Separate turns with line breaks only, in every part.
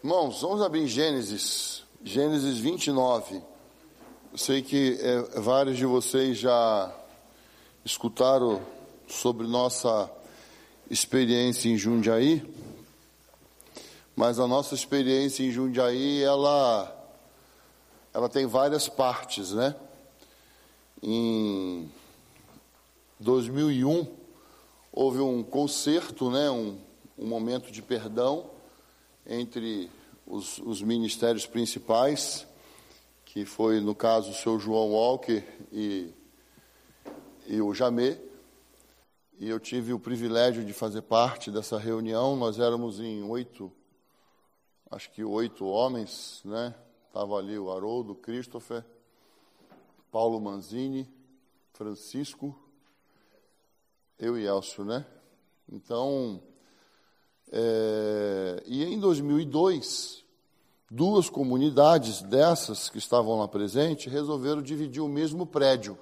Irmãos, vamos abrir em Gênesis 29. Eu sei que vários de vocês já escutaram sobre nossa experiência em Jundiaí, mas a nossa experiência em Jundiaí, ela tem várias partes, né? Em 2001, houve um concerto, né? Um momento de perdão entre os ministérios principais, que foi, no caso, o seu João Walker e o Jamê, e eu tive o privilégio de fazer parte dessa reunião. Nós éramos em 8 homens, né? Estava ali o Haroldo, Christopher, Paulo Manzini, Francisco, eu e Elcio, né? Então, e em 2002, duas comunidades dessas que estavam lá presentes resolveram dividir o mesmo prédio.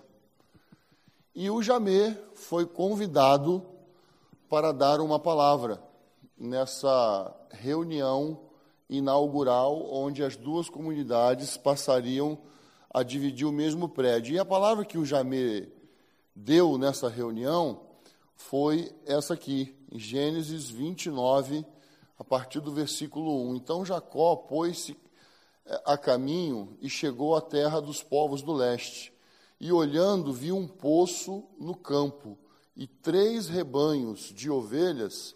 E o Jamê foi convidado para dar uma palavra nessa reunião inaugural, onde as duas comunidades passariam a dividir o mesmo prédio. E a palavra que o Jamê deu nessa reunião foi essa aqui, em Gênesis 29, a partir do versículo 1. Então Jacó pôs-se a caminho e chegou à terra dos povos do leste. E olhando, viu um poço no campo e 3 rebanhos de ovelhas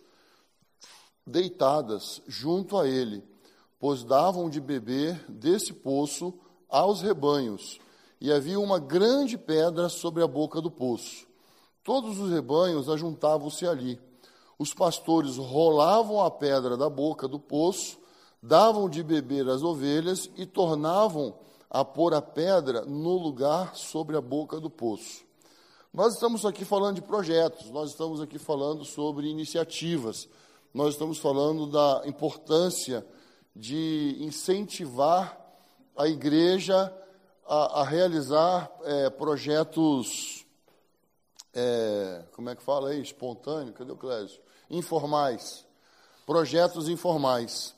deitadas junto a ele, pois davam de beber desse poço aos rebanhos. E havia uma grande pedra sobre a boca do poço. Todos os rebanhos ajuntavam-se ali. Os pastores rolavam a pedra da boca do poço, davam de beber às ovelhas e tornavam a pôr a pedra no lugar sobre a boca do poço. Nós estamos aqui falando de projetos, nós estamos aqui falando sobre iniciativas, nós estamos falando da importância de incentivar a igreja a realizar projetos, como é que fala aí? Espontâneo? Cadê o Clésio? Informais. Projetos informais.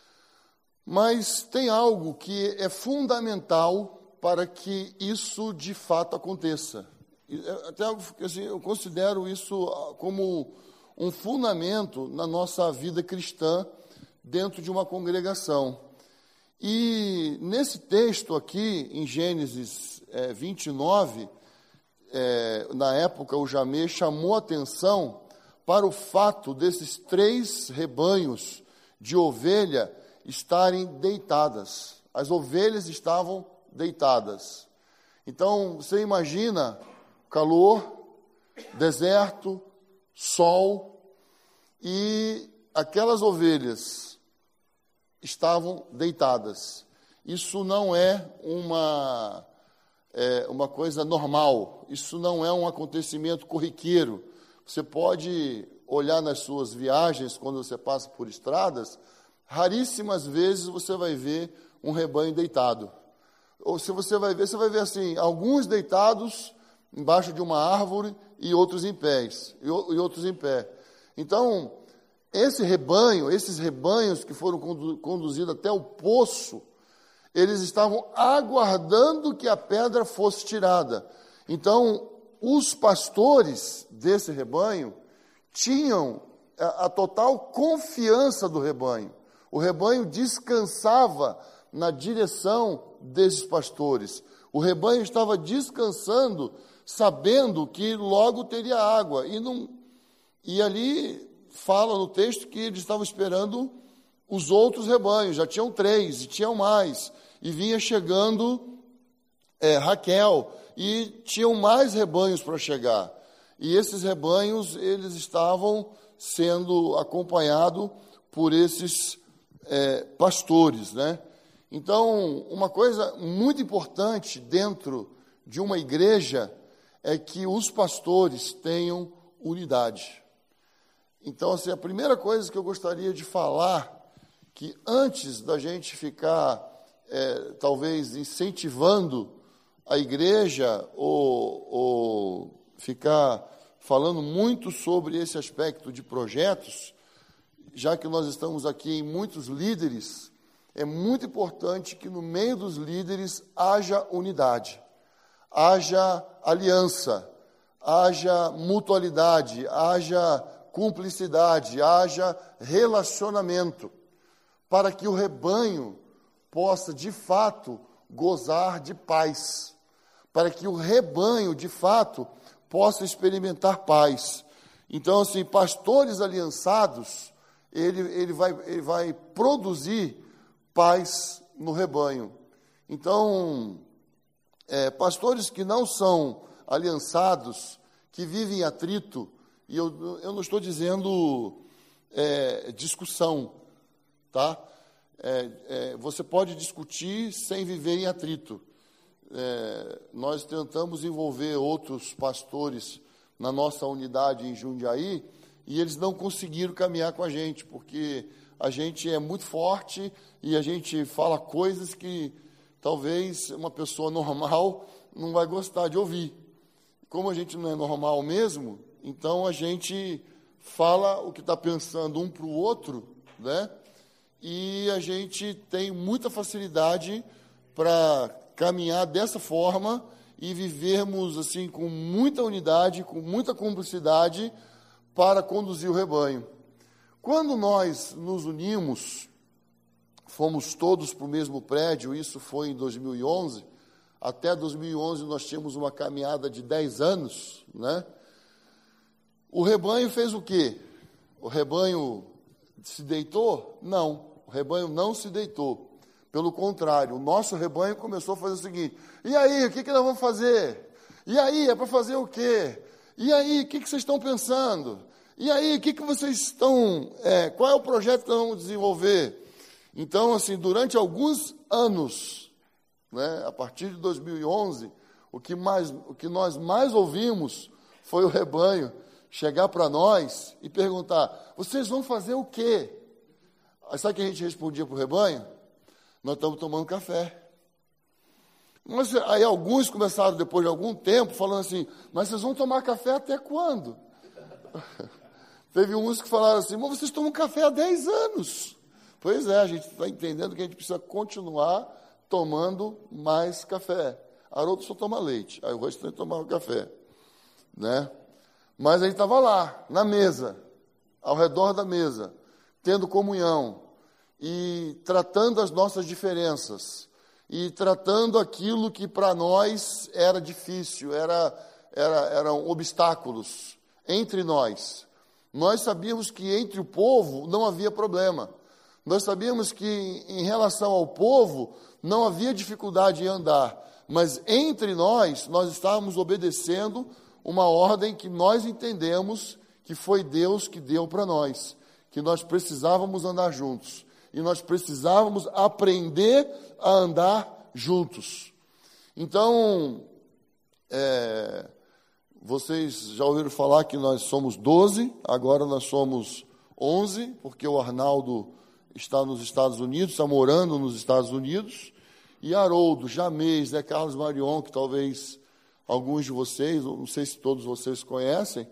Mas tem algo que é fundamental para que isso de fato aconteça. Até algo que assim, eu considero isso como um fundamento na nossa vida cristã dentro de uma congregação. E nesse texto aqui, em Gênesis 29, na época o Jamê chamou atenção para o fato desses 3 rebanhos de ovelha estarem deitadas. As ovelhas estavam deitadas. Então, você imagina calor, deserto, sol, e aquelas ovelhas estavam deitadas. Isso não é uma coisa normal, isso não é um acontecimento corriqueiro. Você pode olhar nas suas viagens, quando você passa por estradas, raríssimas vezes você vai ver um rebanho deitado. Ou se você vai ver assim, alguns deitados embaixo de uma árvore e outros em pés, e outros em pé. Então, esses rebanhos que foram conduzidos até o poço, eles estavam aguardando que a pedra fosse tirada. Então, os pastores desse rebanho tinham a total confiança do rebanho. O rebanho descansava na direção desses pastores. O rebanho estava descansando, sabendo que logo teria água. E ali fala no texto que eles estavam esperando os outros rebanhos. Já tinham 3 e tinham mais. E vinha chegando Raquel, e tinham mais rebanhos para chegar. E esses rebanhos, eles estavam sendo acompanhados por esses pastores, né? Então, uma coisa muito importante dentro de uma igreja é que os pastores tenham unidade. Então, assim, a primeira coisa que eu gostaria de falar, que antes da gente ficar, talvez, incentivando a igreja ou ficar falando muito sobre esse aspecto de projetos, já que nós estamos aqui em muitos líderes, é muito importante que no meio dos líderes haja unidade, haja aliança, haja mutualidade, haja cumplicidade, haja relacionamento, para que o rebanho possa, de fato, gozar de paz, para que o rebanho, de fato, possa experimentar paz. Então, assim, pastores aliançados, ele vai produzir paz no rebanho. Então, pastores que não são aliançados, que vivem em atrito, e eu não estou dizendo discussão, tá? Você pode discutir sem viver em atrito. Nós tentamos envolver outros pastores na nossa unidade em Jundiaí, e eles não conseguiram caminhar com a gente, porque a gente é muito forte e a gente fala coisas que talvez uma pessoa normal não vai gostar de ouvir. Como a gente não é normal mesmo, então a gente fala o que está pensando um para o outro, né? E a gente tem muita facilidade para caminhar dessa forma e vivermos assim com muita unidade, com muita cumplicidade para conduzir o rebanho. Quando nós nos unimos, fomos todos para o mesmo prédio, isso foi em 2011, até 2011 nós tínhamos uma caminhada de 10 anos, né? O rebanho fez o quê? O rebanho se deitou? Não, o rebanho não se deitou. Pelo contrário, o nosso rebanho começou a fazer o seguinte: e aí, o que nós vamos fazer? E aí, é para fazer o quê? E aí, o que vocês estão pensando? E aí, o que vocês estão... qual é o projeto que nós vamos desenvolver? Então, assim, durante alguns anos, né, a partir de 2011, o que nós mais ouvimos foi o rebanho chegar para nós e perguntar: vocês vão fazer o quê? Aí, sabe o que a gente respondia para o rebanho? Nós estamos tomando café. Mas, aí alguns começaram, depois de algum tempo, falando assim: mas vocês vão tomar café até quando? Teve uns que falaram assim: mas vocês tomam café há 10 anos. Pois é, a gente está entendendo que a gente precisa continuar tomando mais café. Haroldo só toma leite, aí o restante tomava café, né? Mas a gente estava lá, na mesa, ao redor da mesa, tendo comunhão e tratando as nossas diferenças e tratando aquilo que para nós era difícil, eram obstáculos entre nós. Nós sabíamos que entre o povo não havia problema. Nós sabíamos que em relação ao povo não havia dificuldade em andar, mas entre nós estávamos obedecendo uma ordem que nós entendemos que foi Deus que deu para nós, que nós precisávamos andar juntos. E nós precisávamos aprender a andar juntos. Então, vocês já ouviram falar que nós somos 12, agora nós somos 11, porque o Arnaldo está nos Estados Unidos, está morando nos Estados Unidos, e Haroldo, Jamês, né, Carlos Marion, que talvez alguns de vocês, não sei se todos vocês conhecem,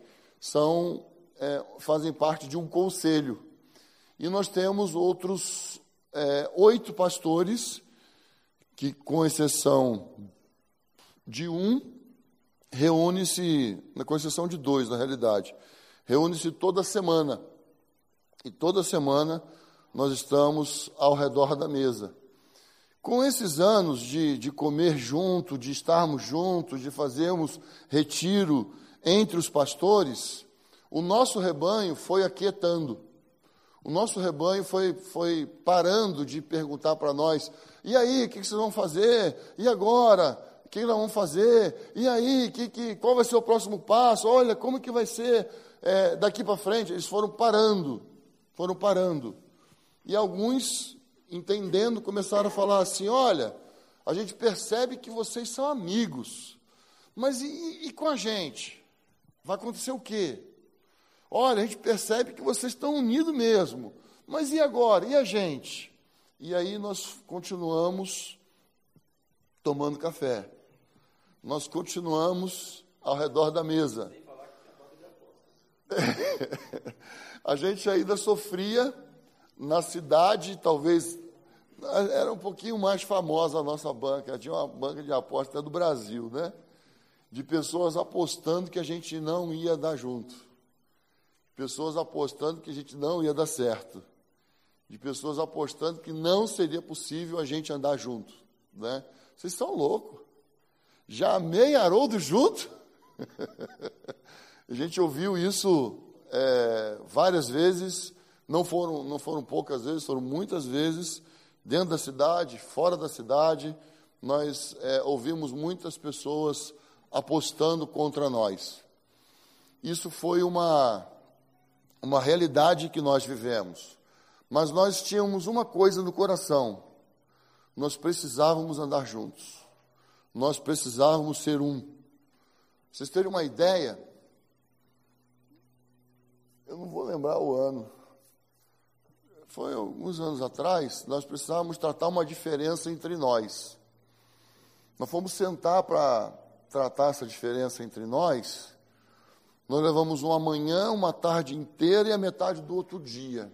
fazem parte de um conselho. E nós temos outros 8 pastores, que, com exceção de um, reúne-se, com exceção de 2, na realidade, reúne-se toda semana. E toda semana nós estamos ao redor da mesa. Com esses anos de comer junto, de estarmos juntos, de fazermos retiro entre os pastores, o nosso rebanho foi aquietando. O nosso rebanho foi parando de perguntar para nós: e aí, o que vocês vão fazer? E agora? O que nós vamos fazer? E aí, qual vai ser o próximo passo? Olha, como que vai ser daqui para frente? Eles foram parando. E alguns, entendendo, começaram a falar assim: olha, a gente percebe que vocês são amigos, mas e com a gente? Vai acontecer o quê? Olha, a gente percebe que vocês estão unidos mesmo, mas e agora? E a gente? E aí nós continuamos tomando café. Nós continuamos ao redor da mesa. Sem falar que tinha banda de apostas. A gente ainda sofria na cidade, talvez era um pouquinho mais famosa a nossa banca, tinha uma banca de aposta do Brasil, né? De pessoas apostando que a gente não ia dar junto, pessoas apostando que a gente não ia dar certo, de pessoas apostando que não seria possível a gente andar junto, né? Vocês são loucos. Já amei Haroldo junto? A gente ouviu isso várias vezes, não foram poucas vezes, foram muitas vezes, dentro da cidade, fora da cidade, nós ouvimos muitas pessoas apostando contra nós. Isso foi uma realidade que nós vivemos. Mas nós tínhamos uma coisa no coração: nós precisávamos andar juntos. Nós precisávamos ser um. Pra vocês terem uma ideia, eu não vou lembrar o ano, foi alguns anos atrás, nós precisávamos tratar uma diferença entre nós. Nós fomos sentar para tratar essa diferença entre nós. Nós levamos uma manhã, uma tarde inteira e a metade do outro dia.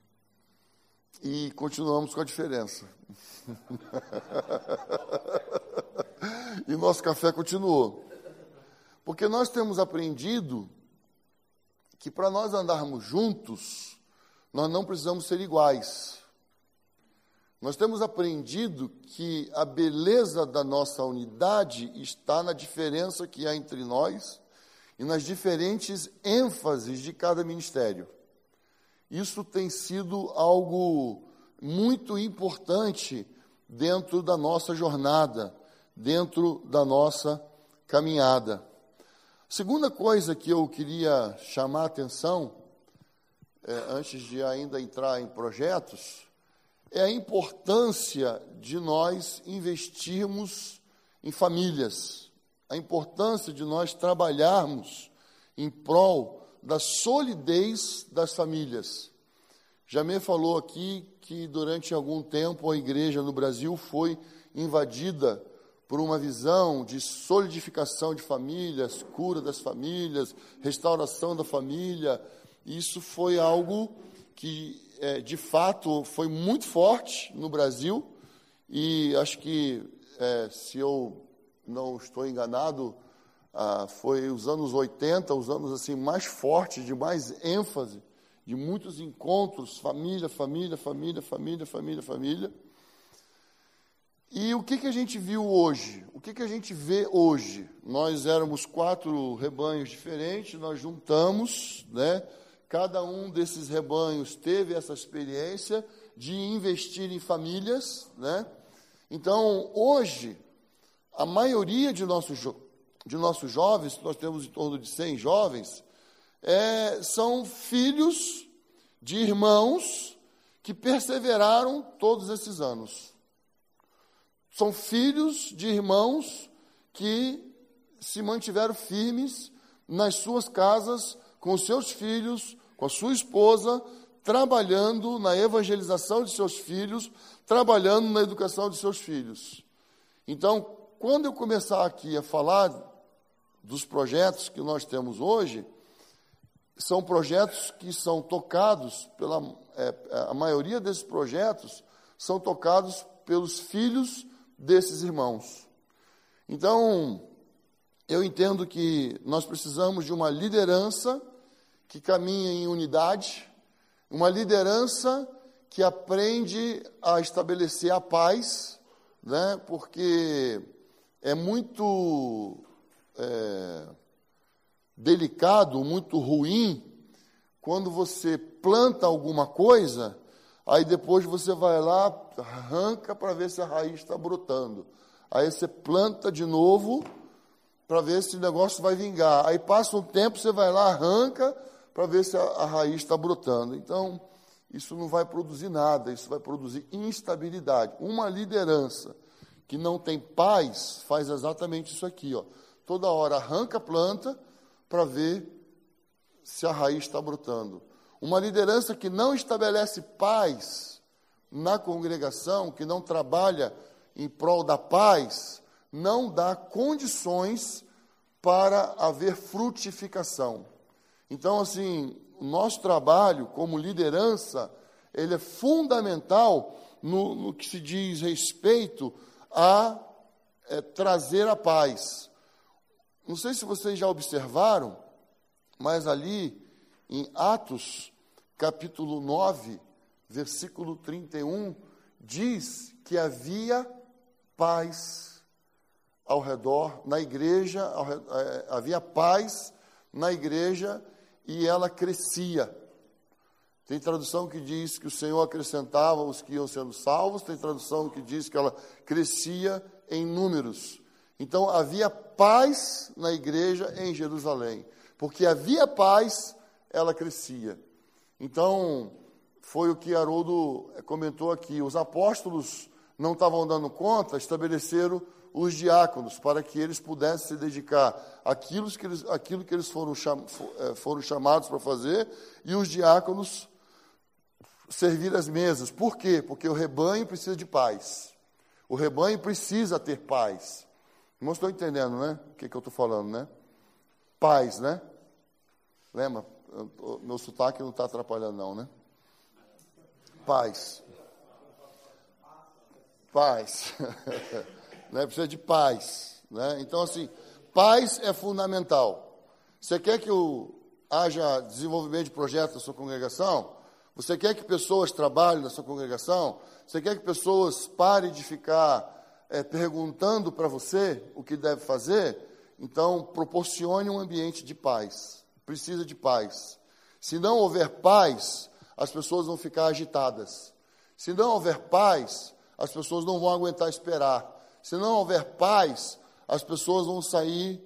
E continuamos com a diferença. E nosso café continuou. Porque nós temos aprendido que para nós andarmos juntos, nós não precisamos ser iguais. Nós temos aprendido que a beleza da nossa unidade está na diferença que há entre nós e nas diferentes ênfases de cada ministério. Isso tem sido algo muito importante dentro da nossa jornada, dentro da nossa caminhada. Segunda coisa que eu queria chamar a atenção, antes de ainda entrar em projetos, é a importância de nós investirmos em famílias, a importância de nós trabalharmos em prol da solidez das famílias. Jamê falou aqui que durante algum tempo a igreja no Brasil foi invadida por uma visão de solidificação de famílias, cura das famílias, restauração da família. Isso foi algo que, de fato, foi muito forte no Brasil, e acho que, se eu não estou enganado, foi os anos 80, os anos assim, mais fortes, de mais ênfase, de muitos encontros, família, família, família, família, família, família. E o que a gente viu hoje? O que a gente vê hoje? Nós éramos 4 rebanhos diferentes, nós juntamos, né? Cada um desses rebanhos teve essa experiência de investir em famílias, né? Então, hoje, a maioria de nossos jovens, nós temos em torno de 100 jovens, são filhos de irmãos que perseveraram todos esses anos. São filhos de irmãos que se mantiveram firmes nas suas casas, com os seus filhos, com a sua esposa, trabalhando na evangelização de seus filhos, trabalhando na educação de seus filhos. Então, quando eu começar aqui a falar dos projetos que nós temos hoje, são projetos que são tocados a maioria desses projetos são tocados pelos filhos desses irmãos. Então, eu entendo que nós precisamos de uma liderança que caminha em unidade, uma liderança que aprende a estabelecer a paz, né? Porque é muito delicado, muito ruim, quando você planta alguma coisa, aí depois você vai lá, arranca para ver se a raiz está brotando. Aí você planta de novo para ver se o negócio vai vingar. Aí passa um tempo, você vai lá, arranca para ver se a raiz está brotando. Então, isso não vai produzir nada, isso vai produzir instabilidade. Uma liderança que não tem paz faz exatamente isso aqui, ó. Toda hora arranca a planta para ver se a raiz está brotando. Uma liderança que não estabelece paz na congregação, que não trabalha em prol da paz, não dá condições para haver frutificação. Então, assim, o nosso trabalho como liderança, ele é fundamental no que se diz respeito a trazer a paz. Não sei se vocês já observaram, mas ali em Atos, capítulo 9, versículo 31, diz que havia paz ao redor, na igreja, havia paz na igreja e ela crescia. Tem tradução que diz que o Senhor acrescentava os que iam sendo salvos, tem tradução que diz que ela crescia em números. Então, havia paz na igreja em Jerusalém. Porque havia paz, ela crescia. Então, foi o que Haroldo comentou aqui. Os apóstolos não estavam dando conta, estabeleceram os diáconos, para que eles pudessem se dedicar àquilo que eles foram chamados para fazer, e os diáconos servir as mesas. Por quê? Porque o rebanho precisa de paz. O rebanho precisa ter paz. Não estou entendendo, né? O que eu estou falando, né? Paz, né? Lembra? Meu sotaque não está atrapalhando, não, né? Paz. Paz. Né? Precisa de paz. Né? Então, assim, paz é fundamental. Você quer que haja desenvolvimento de projetos na sua congregação? Você quer que pessoas trabalhem na sua congregação? Você quer que pessoas parem de ficar perguntando para você o que deve fazer? Então, proporcione um ambiente de paz. Precisa de paz. Se não houver paz, as pessoas vão ficar agitadas. Se não houver paz, as pessoas não vão aguentar esperar. Se não houver paz, as pessoas vão sair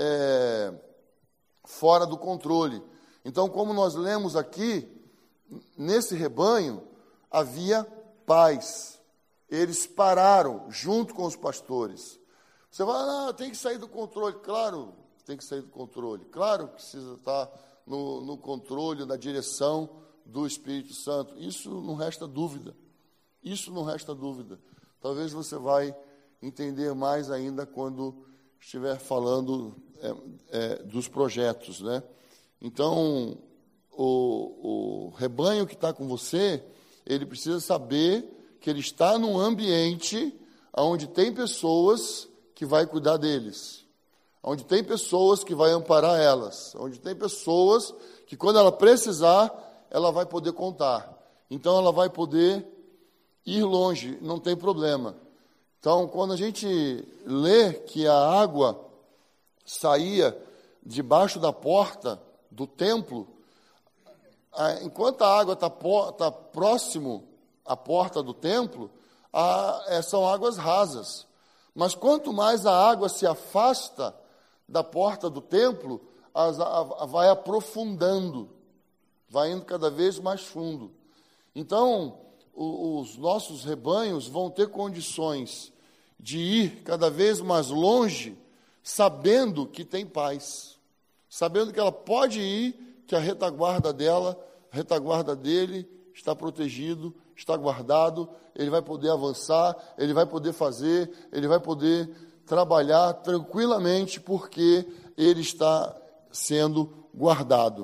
fora do controle. Então, como nós lemos aqui, nesse rebanho havia paz. Eles pararam junto com os pastores. Você vai, tem que sair do controle. Claro, tem que sair do controle. Claro que precisa estar no controle, na direção do Espírito Santo. Isso não resta dúvida. Isso não resta dúvida. Talvez você vai entender mais ainda quando estiver falando dos projetos, né? Então, o rebanho que está com você, ele precisa saber que ele está num ambiente onde tem pessoas que vai cuidar deles, onde tem pessoas que vai amparar elas, onde tem pessoas que, quando ela precisar, ela vai poder contar. Então, ela vai poder ir longe, não tem problema. Então, quando a gente lê que a água saía debaixo da porta do templo, enquanto a água está próximo à porta do templo, são águas rasas. Mas quanto mais a água se afasta da porta do templo, vai aprofundando, vai indo cada vez mais fundo. Então, os nossos rebanhos vão ter condições de ir cada vez mais longe, sabendo que tem paz, sabendo que ela pode ir, que a retaguarda dele está protegido, está guardado, ele vai poder avançar, ele vai poder fazer, ele vai poder trabalhar tranquilamente, porque ele está sendo guardado.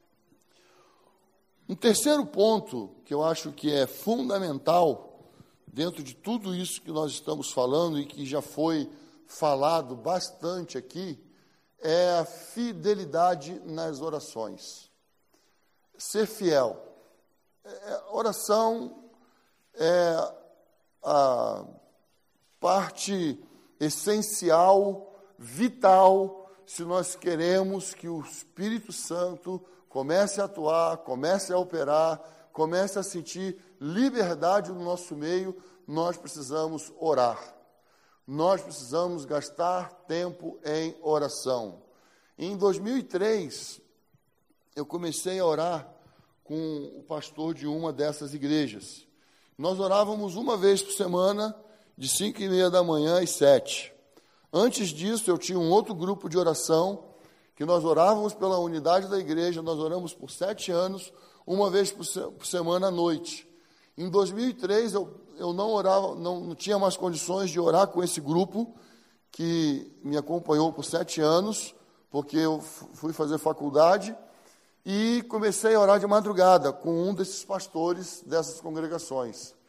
Um terceiro ponto que eu acho que é fundamental dentro de tudo isso que nós estamos falando e que já foi falado bastante aqui, é a fidelidade nas orações. Ser fiel. Oração é a parte essencial, vital, se nós queremos que o Espírito Santo comece a atuar, comece a operar, comece a sentir liberdade no nosso meio. Nós precisamos orar. Nós precisamos gastar tempo em oração. Em 2003, eu comecei a orar com o pastor de uma dessas igrejas. Nós orávamos uma vez por semana, de 5h30 da manhã às 7h. Antes disso, eu tinha um outro grupo de oração, que nós orávamos pela unidade da igreja. Nós oramos por 7 anos, uma vez por semana à noite. Em 2003, eu não orava, não tinha mais condições de orar com esse grupo, que me acompanhou por 7 anos, porque eu fui fazer faculdade, e comecei a orar de madrugada com um desses pastores dessas congregações.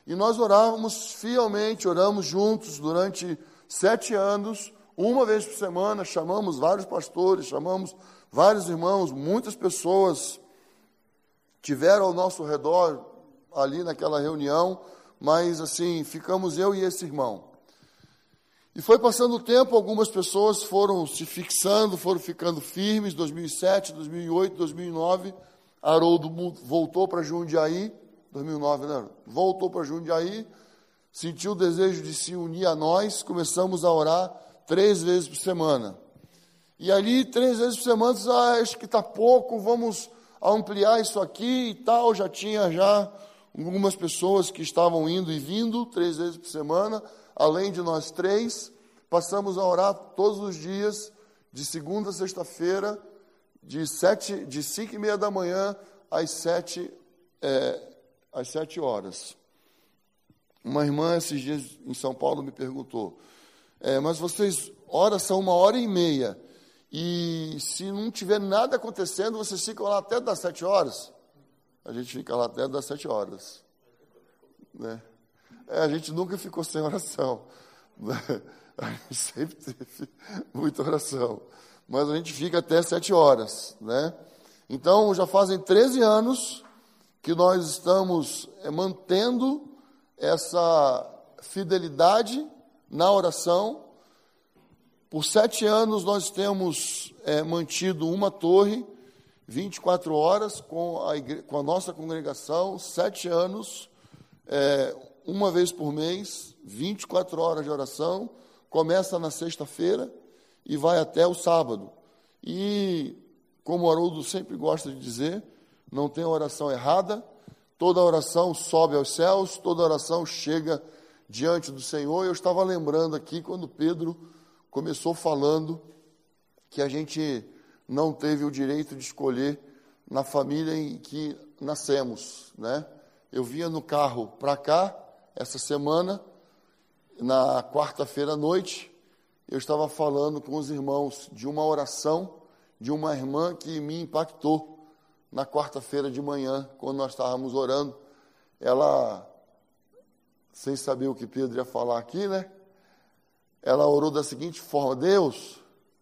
E nós orávamos fielmente, oramos juntos durante 7 anos, uma vez por semana, chamamos vários pastores, chamamos vários irmãos, muitas pessoas tiveram ao nosso redor ali naquela reunião, mas assim, ficamos eu e esse irmão. E foi passando o tempo, algumas pessoas foram se fixando, foram ficando firmes, 2007, 2008, 2009, Haroldo voltou para Jundiaí, 2009, né? Voltou para Jundiaí, sentiu o desejo de se unir a nós, começamos a orar 3 vezes por semana. E ali, 3 vezes por semana, acho que está pouco, vamos ampliar isso aqui e tal. Já tinha algumas pessoas que estavam indo e vindo 3 vezes por semana, além de nós 3. Passamos a orar todos os dias, de segunda a sexta-feira, de 5:30 da manhã às 7 horas. Uma irmã, esses dias em São Paulo, me perguntou, mas vocês oram são 1h30, e se não tiver nada acontecendo, vocês ficam lá até das 7 horas? A gente fica lá até das 7 horas. Né? A gente nunca ficou sem oração. A gente sempre teve muita oração. Mas a gente fica até 7 horas. Né? Então, já fazem 13 anos que nós estamos mantendo essa fidelidade na oração. Por 7 anos nós temos mantido uma torre, 24 horas com a nossa congregação, 7 anos, uma vez por mês, 24 horas de oração, começa na sexta-feira e vai até o sábado. E, como o Haroldo sempre gosta de dizer, não tem oração errada, toda oração sobe aos céus, toda oração chega diante do Senhor. Eu estava lembrando aqui, quando Pedro começou falando que a gente não teve o direito de escolher na família em que nascemos, né? Eu vinha no carro para cá, essa semana, na quarta-feira à noite, eu estava falando com os irmãos de uma oração de uma irmã que me impactou na quarta-feira de manhã, quando nós estávamos orando. Ela, sem saber o que Pedro ia falar aqui, né? Ela orou da seguinte forma: Deus,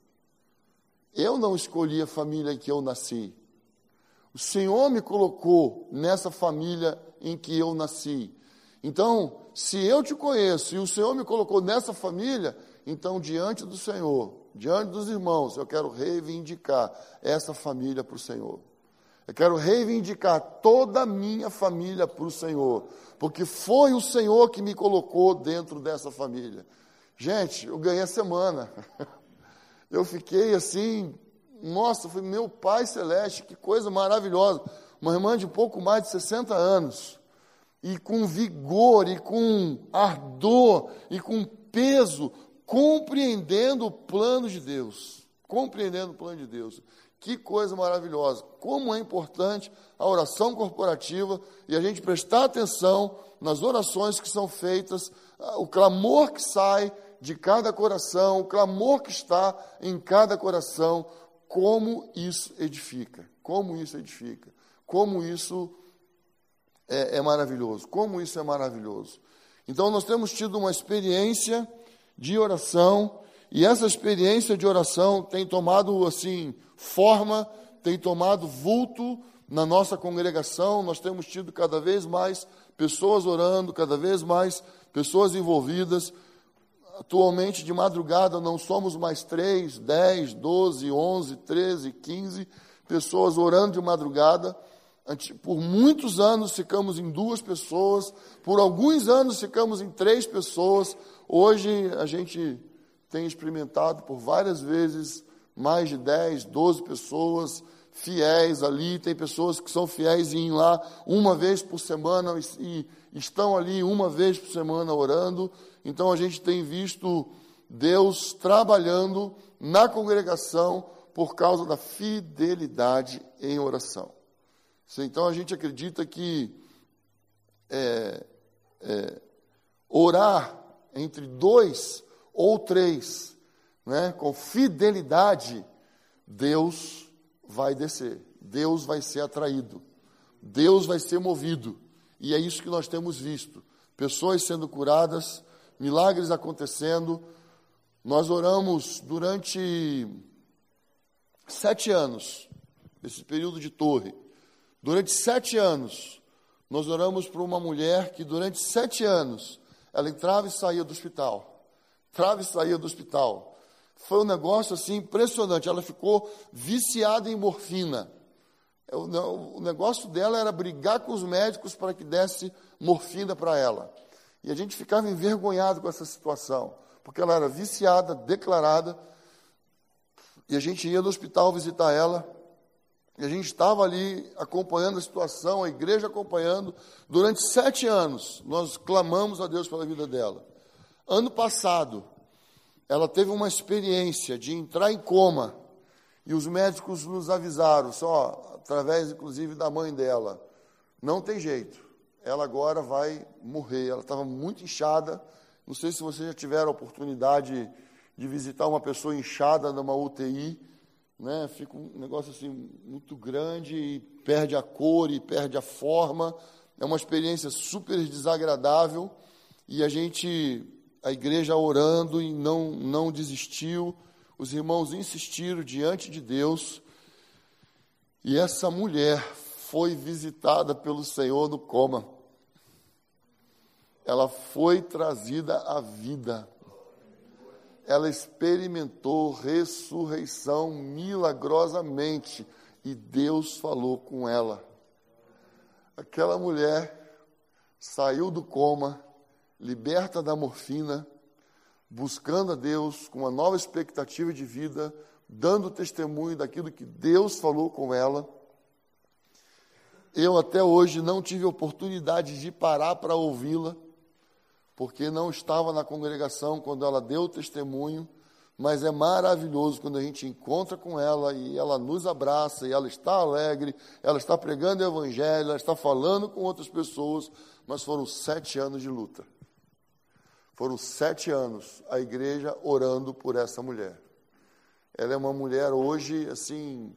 eu não escolhi a família em que eu nasci. O Senhor me colocou nessa família em que eu nasci. Então, se eu te conheço e o Senhor me colocou nessa família, então, diante do Senhor, diante dos irmãos, eu quero reivindicar essa família para o Senhor. Eu quero reivindicar toda a minha família para o Senhor, porque foi o Senhor que me colocou dentro dessa família. Gente, eu ganhei a semana. Eu fiquei assim, nossa, foi meu Pai Celeste, que coisa maravilhosa. Uma irmã de um pouco mais de 60 anos, e com vigor, e com ardor, e com peso, compreendendo o plano de Deus. Compreendendo o plano de Deus. Que coisa maravilhosa. Como é importante a oração corporativa e a gente prestar atenção nas orações que são feitas, o clamor que sai de cada coração, o clamor que está em cada coração, como isso edifica, como isso edifica, como isso é maravilhoso, como isso é maravilhoso. Então, nós temos tido uma experiência de oração, e essa experiência de oração tem tomado, assim, forma, tem tomado vulto na nossa congregação. Nós temos tido cada vez mais pessoas orando, cada vez mais pessoas envolvidas. Atualmente, de madrugada, não somos mais 3, 10, 12, 11, 13, 15 pessoas orando de madrugada. Por muitos anos ficamos em 2 pessoas, por alguns anos ficamos em 3 pessoas. Hoje a gente tem experimentado por várias vezes mais de 10, 12 pessoas fiéis ali. Tem pessoas que são fiéis em ir lá uma vez por semana e estão ali uma vez por semana orando. Então a gente tem visto Deus trabalhando na congregação por causa da fidelidade em oração. Então a gente acredita que orar entre 2 ou 3, né, com fidelidade, Deus vai descer, Deus vai ser atraído, Deus vai ser movido. E é isso que nós temos visto. pessoas sendo curadas, milagres acontecendo. Nós oramos durante 7 anos, esse período de Torre. Durante 7 anos, nós oramos por uma mulher que durante 7 anos, ela entrava e saía do hospital. Entrava e saía do hospital. Foi um negócio assim impressionante. Ela ficou viciada em morfina. O negócio dela era brigar com os médicos para que desse morfina para ela. E a gente ficava envergonhado com essa situação, porque ela era viciada, declarada, e a gente ia no hospital visitar ela, e a gente estava ali acompanhando a situação, a igreja acompanhando. Durante 7 anos, nós clamamos a Deus pela vida dela. Ano passado, ela teve uma experiência de entrar em coma, e os médicos nos avisaram, só através, inclusive, da mãe dela, não tem jeito, ela agora vai morrer. Ela estava muito inchada. Não sei se vocês já tiveram a oportunidade de visitar uma pessoa inchada numa UTI, né? Fica um negócio assim muito grande e perde a cor e perde a forma. É uma experiência super desagradável, e a igreja orando e não desistiu. Os irmãos insistiram diante de Deus, e essa mulher foi visitada pelo Senhor no coma. Ela foi trazida à vida. Ela experimentou ressurreição milagrosamente, e Deus falou com ela. Aquela mulher saiu do coma, liberta da morfina, buscando a Deus com uma nova expectativa de vida, dando testemunho daquilo que Deus falou com ela. Eu até hoje não tive oportunidade de parar para ouvi-la, porque não estava na congregação quando ela deu o testemunho, mas é maravilhoso quando a gente encontra com ela e ela nos abraça, e ela está alegre, ela está pregando o evangelho, ela está falando com outras pessoas. Mas foram 7 anos de luta. Foram 7 anos a igreja orando por essa mulher. Ela é uma mulher hoje, assim,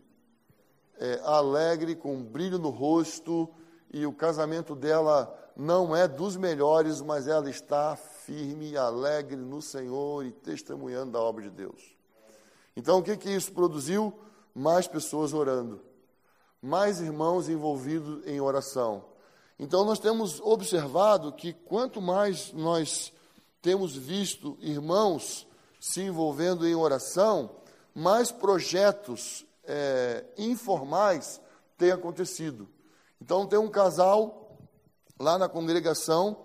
alegre, com um brilho no rosto, e o casamento dela não é dos melhores, mas ela está firme e alegre no Senhor e testemunhando da obra de Deus. Então, o que isso produziu? Mais pessoas orando, mais irmãos envolvidos em oração. Então, nós temos observado que quanto mais nós temos visto irmãos se envolvendo em oração, mais projetos informais têm acontecido. Então, tem um casal lá na congregação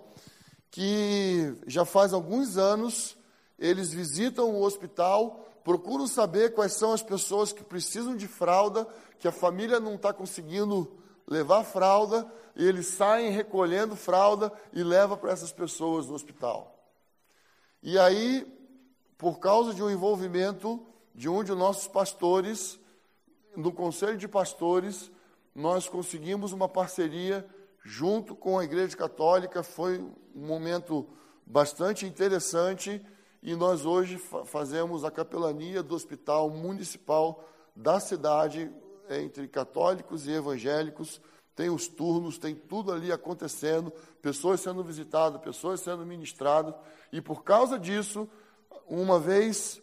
que já faz alguns anos, eles visitam o hospital, procuram saber quais são as pessoas que precisam de fralda, que a família não está conseguindo levar fralda, e eles saem recolhendo fralda e levam para essas pessoas no hospital. E aí, por causa de um envolvimento de um de nossos pastores, no Conselho de Pastores, nós conseguimos uma parceria junto com a Igreja Católica. Foi um momento bastante interessante, e nós hoje fazemos a capelania do Hospital Municipal da cidade, entre católicos e evangélicos. Tem os turnos, tem tudo ali acontecendo, pessoas sendo visitadas, pessoas sendo ministradas, e por causa disso, uma vez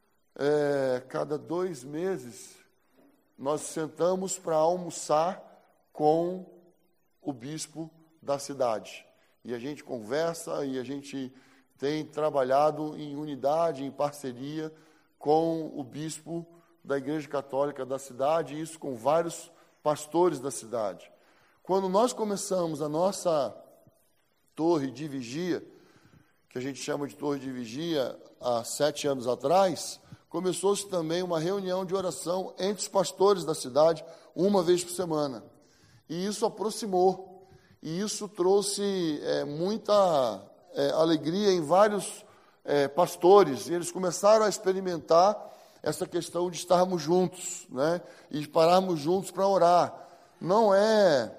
cada 2 meses, nós sentamos para almoçar com o bispo da cidade. E a gente conversa, e a gente tem trabalhado em unidade, em parceria com o bispo da Igreja Católica da cidade, e isso com vários pastores da cidade. Quando nós começamos a nossa torre de vigia, que a gente chama de torre de vigia, há 7 anos atrás, começou-se também uma reunião de oração entre os pastores da cidade, uma vez por semana. E isso aproximou, e isso trouxe muita alegria em vários pastores, e eles começaram a experimentar essa questão de estarmos juntos, né? E de pararmos juntos para orar. Não é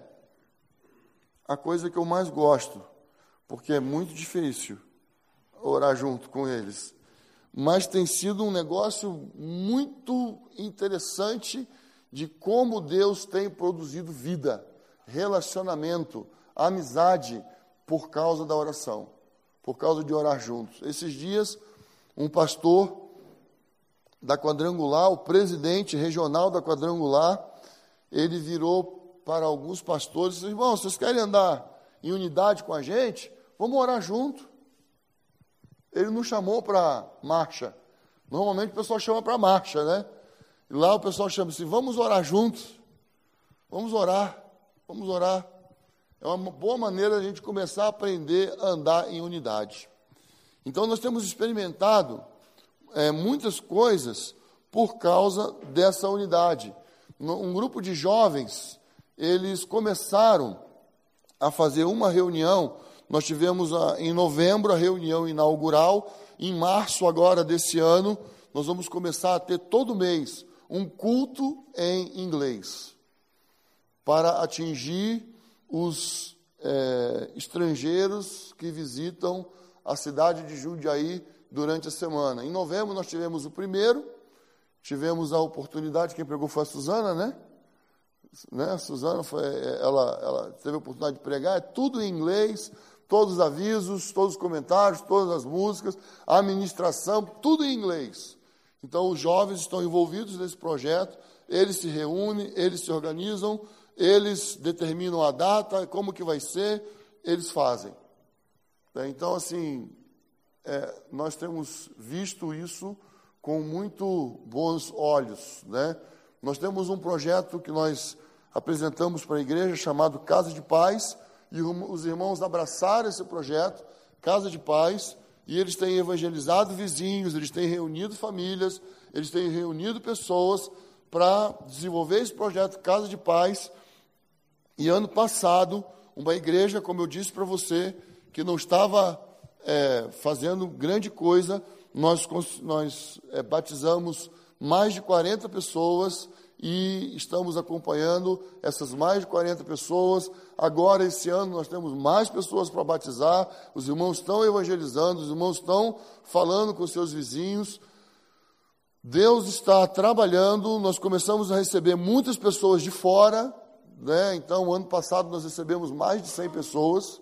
a coisa que eu mais gosto, porque é muito difícil orar junto com eles, mas tem sido um negócio muito interessante de como Deus tem produzido vida, relacionamento, amizade, por causa da oração, por causa de orar juntos. Esses dias, um pastor da Quadrangular, o presidente regional da Quadrangular, ele virou para alguns pastores e disse: irmãos, vocês querem andar em unidade com a gente? Vamos orar junto. Ele não chamou para marcha. Normalmente o pessoal chama para marcha, né? E lá o pessoal chama assim: vamos orar juntos. Vamos orar. Vamos orar. É uma boa maneira de a gente começar a aprender a andar em unidade. Então nós temos experimentado muitas coisas por causa dessa unidade. Um grupo de jovens, eles começaram a fazer uma reunião. Nós tivemos em novembro a reunião inaugural. Em março agora desse ano, nós vamos começar a ter todo mês um culto em inglês para atingir os estrangeiros que visitam a cidade de Jundiaí durante a semana. Em novembro nós tivemos o primeiro, tivemos a oportunidade, quem pregou foi a Suzana, né? A Suzana, ela teve a oportunidade de pregar, é tudo em inglês, todos os avisos, todos os comentários, todas as músicas, a administração, tudo em inglês. Então, os jovens estão envolvidos nesse projeto, eles se reúnem, eles se organizam, eles determinam a data, como que vai ser, eles fazem. Então, assim, nós temos visto isso com muito bons olhos, né? Nós temos um projeto que nós apresentamos para a igreja chamado Casa de Paz, e os irmãos abraçaram esse projeto, Casa de Paz, e eles têm evangelizado vizinhos, eles têm reunido famílias, eles têm reunido pessoas para desenvolver esse projeto Casa de Paz. E ano passado, uma igreja, como eu disse para você, que não estava fazendo grande coisa, nós batizamos mais de 40 pessoas e estamos acompanhando essas mais de 40 pessoas. Agora, esse ano, nós temos mais pessoas para batizar, os irmãos estão evangelizando, os irmãos estão falando com seus vizinhos. Deus está trabalhando, nós começamos a receber muitas pessoas de fora, né? Então, ano passado, nós recebemos mais de 100 pessoas,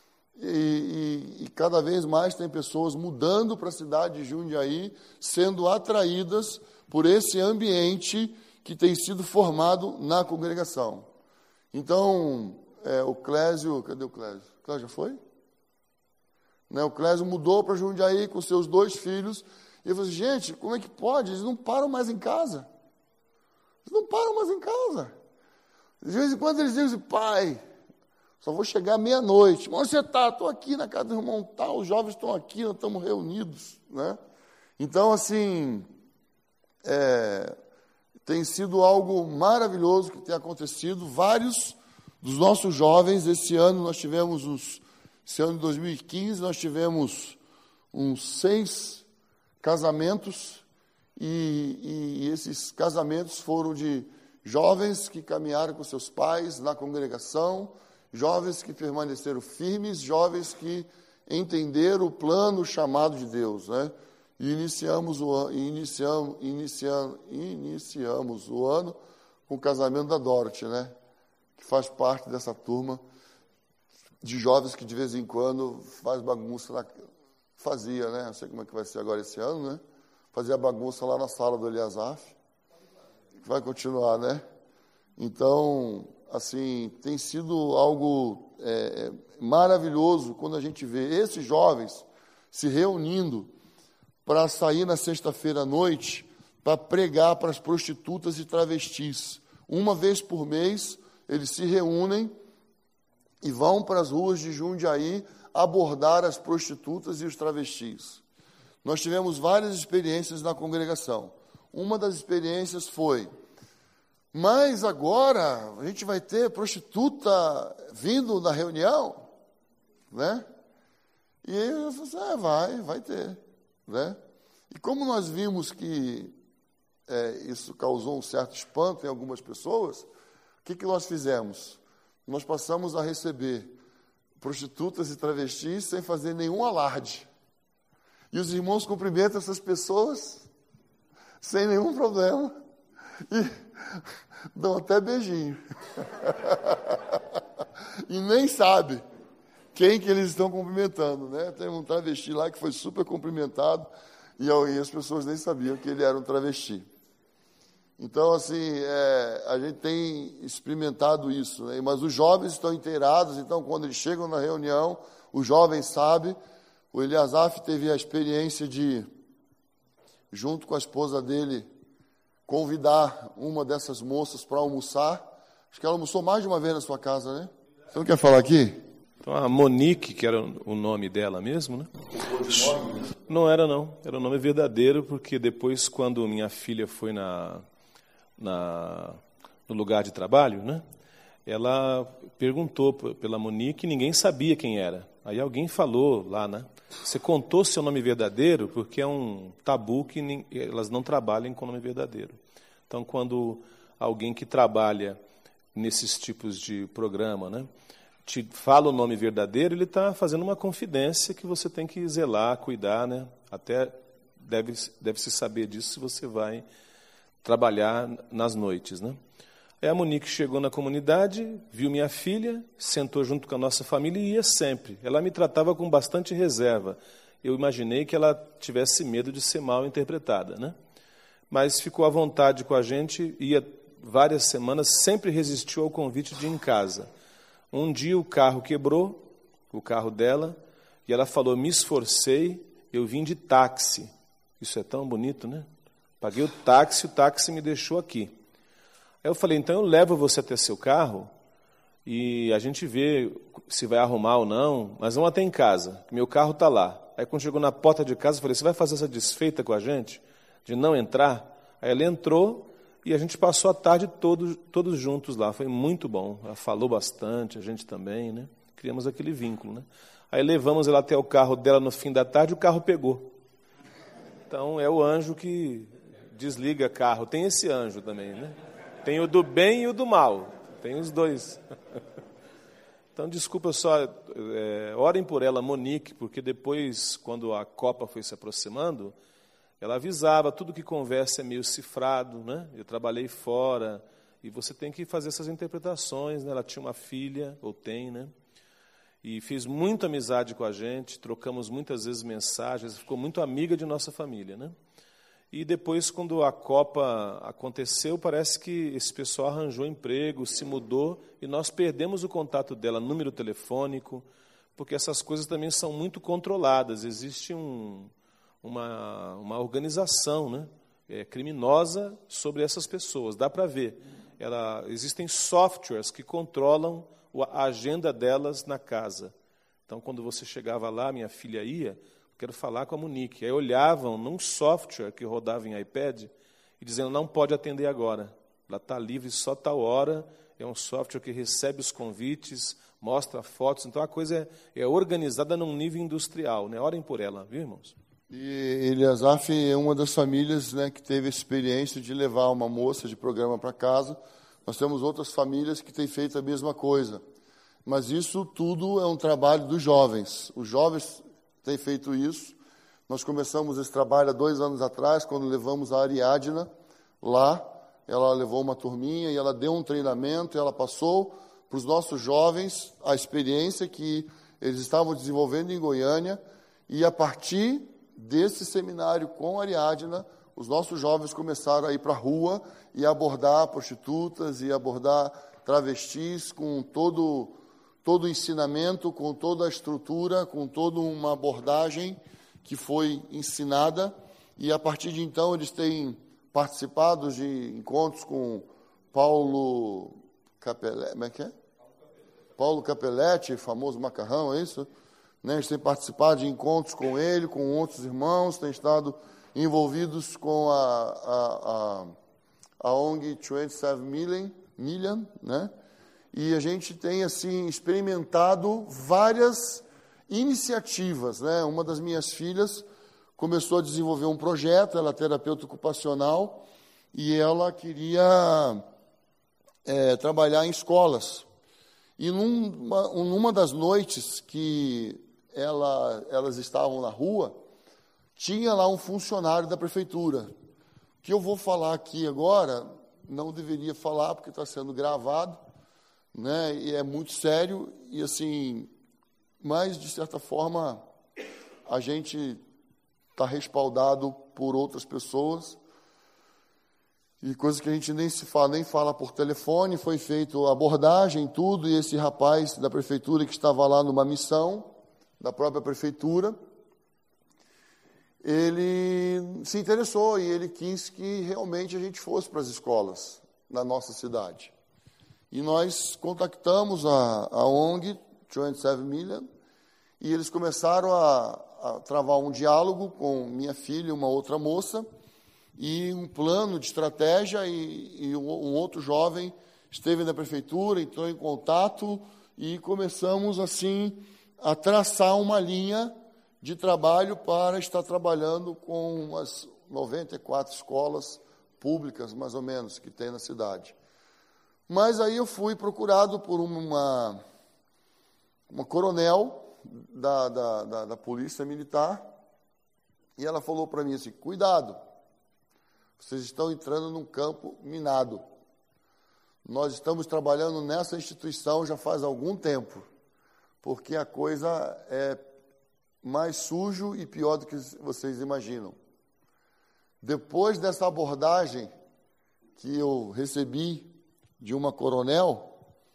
e cada vez mais tem pessoas mudando para a cidade de Jundiaí, sendo atraídas por esse ambiente que tem sido formado na congregação. Então, o Clésio, cadê o Clésio? O Clésio já foi? Né, o Clésio mudou para Jundiaí com seus 2 filhos, e eu falei assim: gente, como é que pode? Eles não param mais em casa. Eles não param mais em casa. De vez em quando eles dizem: pai, só vou chegar meia-noite. Onde você está? Estou aqui na casa do irmão tal, os jovens estão aqui, nós estamos reunidos, né? Então, assim, tem sido algo maravilhoso que tem acontecido. Vários dos nossos jovens, esse ano esse ano de 2015, nós tivemos uns 6 casamentos, e esses casamentos foram de jovens que caminharam com seus pais na congregação, jovens que permaneceram firmes, jovens que entenderam o plano, o chamado de Deus, né? E iniciamos o ano com o casamento da Dorothy, né? Que faz parte dessa turma de jovens que de vez em quando faz bagunça fazia, né? Não sei como é que vai ser agora esse ano, né? Fazia bagunça lá na sala do Eliasaf. Vai continuar, né? Então, assim, tem sido algo maravilhoso quando a gente vê esses jovens se reunindo para sair na sexta-feira à noite para pregar para as prostitutas e travestis. Uma vez por mês, eles se reúnem e vão para as ruas de Jundiaí abordar as prostitutas e os travestis. Nós tivemos várias experiências na congregação. Uma das experiências foi: mas agora a gente vai ter prostituta vindo na reunião, né? E eu falei assim: vai ter, né? E como nós vimos que isso causou um certo espanto em algumas pessoas, o que nós fizemos? Nós passamos a receber prostitutas e travestis sem fazer nenhum alarde. E os irmãos cumprimentam essas pessoas sem nenhum problema. E dão até beijinho. E nem sabe. quem que eles estão cumprimentando, né? Tem um travesti lá que foi super cumprimentado e as pessoas nem sabiam que ele era um travesti. Então, assim, a gente tem experimentado isso, né? Mas os jovens estão inteirados, então, quando eles chegam na reunião, os jovens sabem. O Eliasaf teve a experiência de, junto com a esposa dele, convidar uma dessas moças para almoçar. Acho que ela almoçou mais de uma vez na sua casa, né? Você não quer falar aqui?
Então, a Monique, que era o nome dela mesmo, né? Não era, não. Era o nome verdadeiro, porque depois, quando minha filha foi no lugar de trabalho, né? Ela perguntou pela Monique e ninguém sabia quem era. Aí alguém falou lá, né? Você contou seu nome verdadeiro, porque é um tabu que elas não trabalhem com nome verdadeiro. Então, quando alguém que trabalha nesses tipos de programa, né, te fala o nome verdadeiro, ele está fazendo uma confidência que você tem que zelar, cuidar, né? Até deve-se saber disso se você vai trabalhar nas noites, né? Aí a Monique chegou na comunidade, viu minha filha, sentou junto com a nossa família e ia sempre. Ela me tratava com bastante reserva. Eu imaginei que ela tivesse medo de ser mal interpretada, né? Mas ficou à vontade com a gente, ia várias semanas, sempre resistiu ao convite de ir em casa. Um dia o carro quebrou, o carro dela, e ela falou, me esforcei, eu vim de táxi. Isso é tão bonito, né? Paguei o táxi me deixou aqui. Aí eu falei, então eu levo você até seu carro e a gente vê se vai arrumar ou não, mas vamos até em casa, meu carro está lá. Aí quando chegou na porta de casa, eu falei, você vai fazer essa desfeita com a gente, de não entrar? Aí ela entrou e a gente passou a tarde todos juntos lá, foi muito bom. Ela falou bastante, a gente também, né? Criamos aquele vínculo, né? Aí levamos ela até o carro dela no fim da tarde, o carro pegou. Então é o anjo que desliga carro, tem esse anjo também, né? Tem o do bem e o do mal, tem os dois. Então, desculpa só, orem por ela, Monique, porque depois, quando a Copa foi se aproximando, ela avisava, tudo que conversa é meio cifrado, né? Eu trabalhei fora, e você tem que fazer essas interpretações, né? Ela tinha uma filha, ou tem, né? E fez muita amizade com a gente, trocamos muitas vezes mensagens, ficou muito amiga de nossa família, né? E depois, quando a Copa aconteceu, parece que esse pessoal arranjou emprego, se mudou, e nós perdemos o contato dela, número telefônico, porque essas coisas também são muito controladas. Existe uma organização, né, criminosa sobre essas pessoas, dá para ver. Existem softwares que controlam a agenda delas na casa. Então, quando você chegava lá, minha filha ia, quero falar com a Monique. Aí olhavam num software que rodava em iPad e dizendo, não pode atender agora. Ela está livre só tal hora. É um software que recebe os convites, mostra fotos. Então, a coisa é organizada num nível industrial, né? Orem por ela, viu, irmãos?
E Eliasaf é uma das famílias, né, que teve a experiência de levar uma moça de programa para casa. Nós temos outras famílias que têm feito a mesma coisa. Mas isso tudo é um trabalho dos jovens. Os jovens têm feito isso. Nós começamos esse trabalho há 2 anos atrás, quando levamos a Ariadna lá. Ela levou uma turminha e ela deu um treinamento, e ela passou para os nossos jovens a experiência que eles estavam desenvolvendo em Goiânia, e a partir desse seminário com a Ariadna, os nossos jovens começaram a ir para a rua e abordar prostitutas e abordar travestis com todo o ensinamento, com toda a estrutura, com toda uma abordagem que foi ensinada, e a partir de então eles têm participado de encontros com Paulo Capelletti, como é que é? Paulo Capelletti, famoso macarrão, é isso? Né? Eles têm participado de encontros com ele, com outros irmãos, têm estado envolvidos com a ONG 27 Million, né? E a gente tem, assim, experimentado várias iniciativas, né? Uma das minhas filhas começou a desenvolver um projeto, ela é terapeuta ocupacional, e ela queria trabalhar em escolas. E numa das noites que elas estavam na rua, tinha lá um funcionário da prefeitura. O que eu vou falar aqui agora, não deveria falar, porque está sendo gravado, né? E é muito sério, e assim, mas, de certa forma, a gente está respaldado por outras pessoas, e coisas que a gente nem fala por telefone. Foi feita a abordagem, tudo, e esse rapaz da prefeitura que estava lá numa missão da própria prefeitura, ele se interessou e ele quis que realmente a gente fosse para as escolas na nossa cidade. E nós contactamos a ONG 27 Million, e eles começaram a travar um diálogo com minha filha e uma outra moça, e um plano de estratégia, e um outro jovem esteve na prefeitura, entrou em contato, e começamos, assim, a traçar uma linha de trabalho para estar trabalhando com umas 94 escolas públicas, mais ou menos, que tem na cidade. Mas aí eu fui procurado por uma coronel da Polícia Militar, e ela falou para mim assim: cuidado, vocês estão entrando num campo minado. Nós estamos trabalhando nessa instituição já faz algum tempo, porque a coisa é mais sujo e pior do que vocês imaginam. Depois dessa abordagem que eu recebi de uma coronel,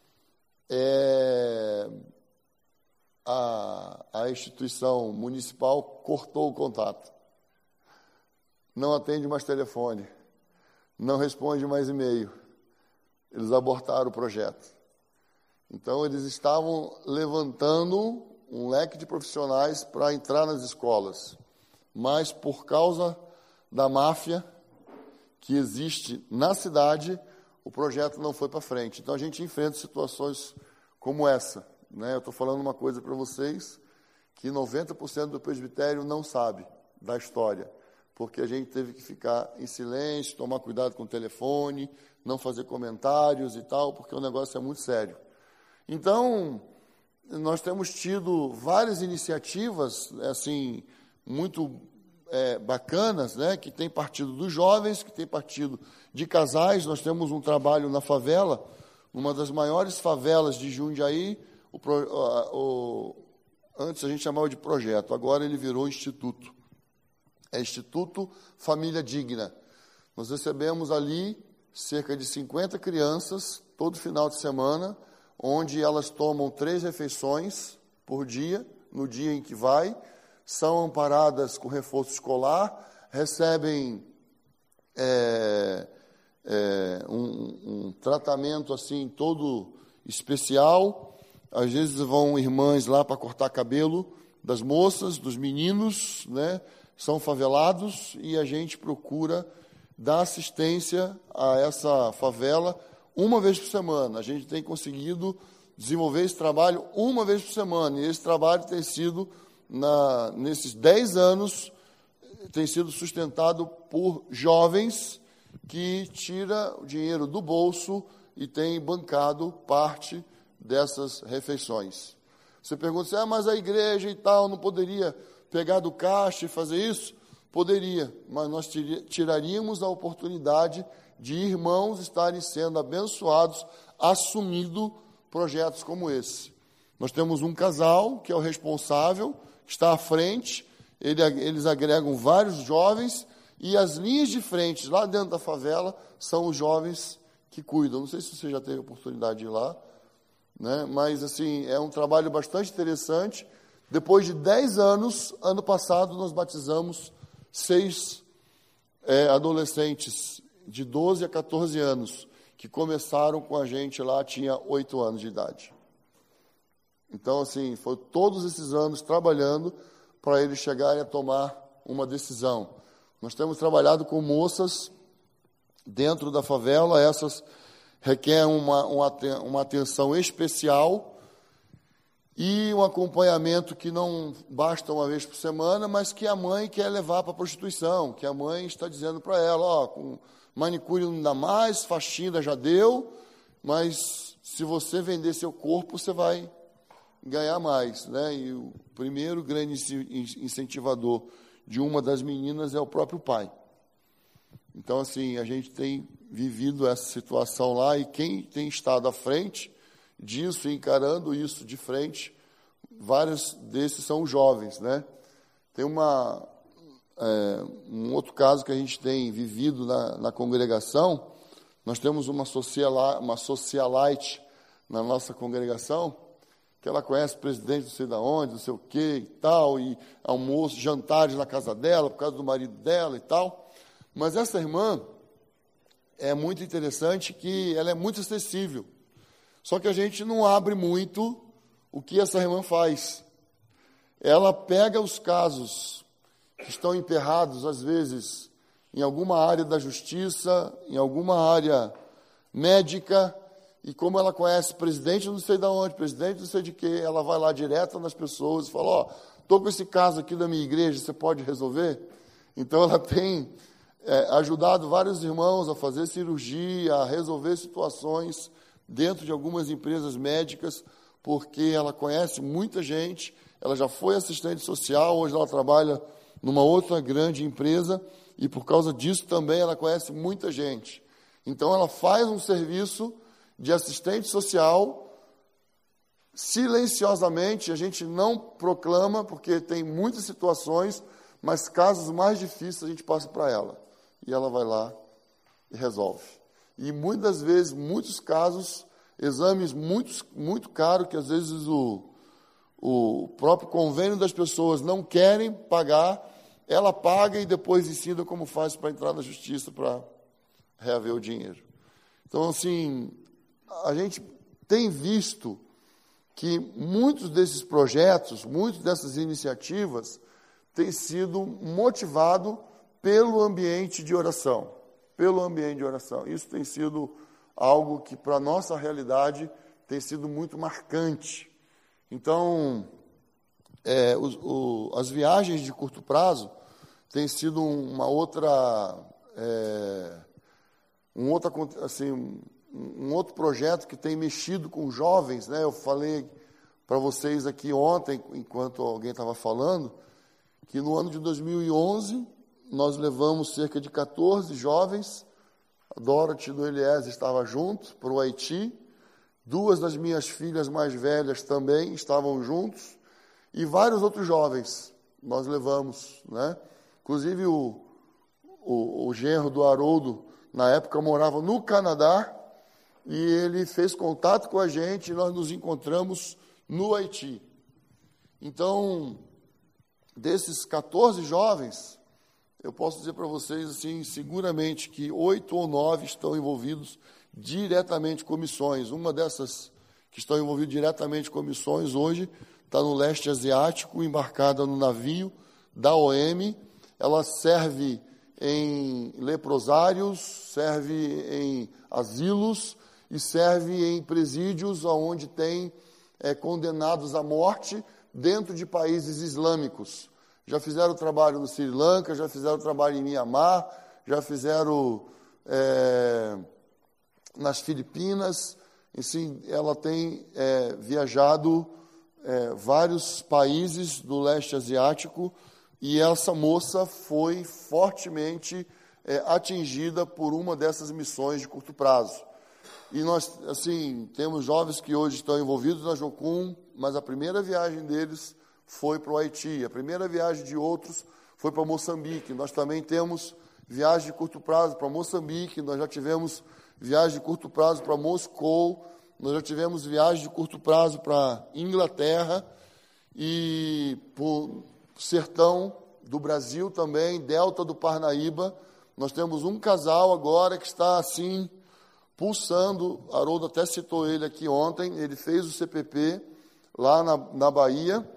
a instituição municipal cortou o contato. Não atende mais telefone, não responde mais e-mail. Eles abortaram o projeto. Então, eles estavam levantando um leque de profissionais para entrar nas escolas, mas por causa da máfia que existe na cidade, o projeto não foi para frente. Então, a gente enfrenta situações como essa, né? Eu estou falando uma coisa para vocês que 90% do presbitério não sabe da história, porque a gente teve que ficar em silêncio, tomar cuidado com o telefone, não fazer comentários e tal, porque o negócio é muito sério. Então, nós temos tido várias iniciativas, assim, muito bacanas, né, que tem partido dos jovens, que tem partido de casais. Nós temos um trabalho na favela, uma das maiores favelas de Jundiaí. Antes a gente chamava de projeto, agora ele virou instituto. É Instituto Família Digna. Nós recebemos ali cerca de 50 crianças, todo final de semana, onde elas tomam 3 refeições por dia, no dia em que vai, são amparadas com reforço escolar, recebem um tratamento assim todo especial. Às vezes vão irmãs lá para cortar cabelo das moças, dos meninos, né? São favelados, e a gente procura dar assistência a essa favela uma vez por semana. A gente tem conseguido desenvolver esse trabalho uma vez por semana, e esse trabalho tem sido, nesses 10 anos, tem sido sustentado por jovens que tiram o dinheiro do bolso e têm bancado parte dessas refeições. Você pergunta assim, mas a igreja e tal não poderia pegar do caixa e fazer isso? Poderia, mas nós tiraríamos a oportunidade de irmãos estarem sendo abençoados, assumindo projetos como esse. Nós temos um casal que é o responsável, que está à frente, eles agregam vários jovens, e as linhas de frente lá dentro da favela são os jovens que cuidam. Não sei se você já teve a oportunidade de ir lá, né? Mas assim, é um trabalho bastante interessante. Depois de 10 anos, ano passado, nós batizamos 6 adolescentes de 12 a 14 anos, que começaram com a gente lá, tinha 8 anos de idade. Então, assim, foi todos esses anos trabalhando para eles chegarem a tomar uma decisão. Nós temos trabalhado com moças dentro da favela, essas requerem uma atenção especial, e um acompanhamento que não basta uma vez por semana, mas que a mãe quer levar para a prostituição, que a mãe está dizendo para ela, com manicure não dá mais, faxina já deu, mas se você vender seu corpo, você vai ganhar mais, né? E o primeiro grande incentivador de uma das meninas é o próprio pai. Então, assim, a gente tem vivido essa situação lá, e quem tem estado à frente disso, encarando isso de frente, vários desses são jovens, né? Tem um outro caso que a gente tem vivido na congregação. Nós temos uma socialite na nossa congregação, que ela conhece o presidente não sei de onde, não sei o quê e tal, e almoço, jantares na casa dela, por causa do marido dela e tal. Mas essa irmã é muito interessante, que ela é muito acessível. Só que a gente não abre muito o que essa irmã faz. Ela pega os casos que estão emperrados, às vezes, em alguma área da justiça, em alguma área médica, e como ela conhece presidente não sei de onde, presidente não sei de quê, ela vai lá direto nas pessoas e fala, estou com esse caso aqui da minha igreja, você pode resolver? Então, ela tem ajudado vários irmãos a fazer cirurgia, a resolver situações dentro de algumas empresas médicas, porque ela conhece muita gente, ela já foi assistente social, hoje ela trabalha numa outra grande empresa, e por causa disso também ela conhece muita gente. Então, ela faz um serviço de assistente social, silenciosamente, a gente não proclama, porque tem muitas situações, mas casos mais difíceis a gente passa para ela. E ela vai lá e resolve. E muitas vezes, muitos casos, exames muito caros, que às vezes o próprio convênio das pessoas não querem pagar, ela paga e depois ensina como faz para entrar na justiça para reaver o dinheiro. Então, assim, a gente tem visto que muitos desses projetos, muitas dessas iniciativas, têm sido motivados pelo ambiente de oração. Pelo ambiente de oração. Isso tem sido algo que, para a nossa realidade, tem sido muito marcante. Então, as viagens de curto prazo têm sido um outro projeto que tem mexido com jovens, né? Eu falei para vocês aqui ontem, enquanto alguém estava falando, que no ano de 2011 nós levamos cerca de 14 jovens, a Dorothy do Eliés estava junto, para o Haiti, 2 das minhas filhas mais velhas também estavam juntos, e vários outros jovens nós levamos, né? Inclusive o genro do Haroldo, na época, morava no Canadá, e ele fez contato com a gente, e nós nos encontramos no Haiti. Então, desses 14 jovens, eu posso dizer para vocês, assim, seguramente que 8 ou 9 estão envolvidos diretamente com missões. Uma dessas que estão envolvidas diretamente com missões hoje está no leste asiático, embarcada no navio da OM. Ela serve em leprosários, serve em asilos e serve em presídios onde tem condenados à morte dentro de países islâmicos. Já fizeram trabalho no Sri Lanka, já fizeram trabalho em Mianmar, já fizeram nas Filipinas. Assim, ela tem viajado vários países do leste asiático, e essa moça foi fortemente atingida por uma dessas missões de curto prazo. E nós, assim, temos jovens que hoje estão envolvidos na Jocum, mas a primeira viagem deles foi para o Haiti, a primeira viagem de outros foi para Moçambique. Nós também temos viagem de curto prazo para Moçambique, nós já tivemos viagem de curto prazo para Moscou, nós já tivemos viagem de curto prazo para Inglaterra e para o sertão do Brasil também, Delta do Parnaíba. Nós temos um casal agora que está assim, pulsando. Haroldo até citou ele aqui ontem, ele fez o CPP lá na Bahia,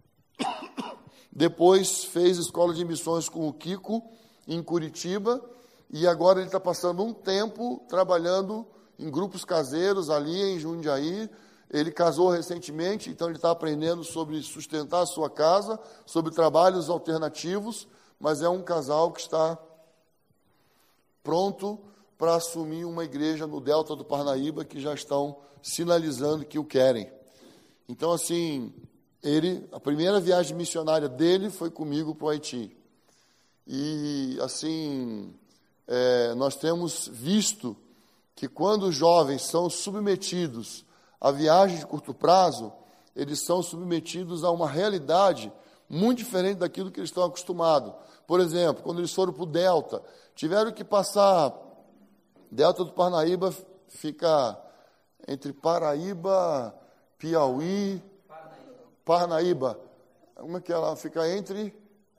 depois fez escola de missões com o Kiko, em Curitiba, e agora ele está passando um tempo trabalhando em grupos caseiros ali em Jundiaí. Ele casou recentemente, então ele está aprendendo sobre sustentar a sua casa, sobre trabalhos alternativos, mas é um casal que está pronto para assumir uma igreja no Delta do Parnaíba, que já estão sinalizando que o querem. Então, assim, a primeira viagem missionária dele foi comigo para o Haiti. E, assim, nós temos visto que quando os jovens são submetidos a viagem de curto prazo, eles são submetidos a uma realidade muito diferente daquilo que eles estão acostumados. Por exemplo, quando eles foram para o Delta, tiveram que passar... Delta do Parnaíba fica entre Paraíba, Piauí, Parnaíba. Como é que ela fica entre...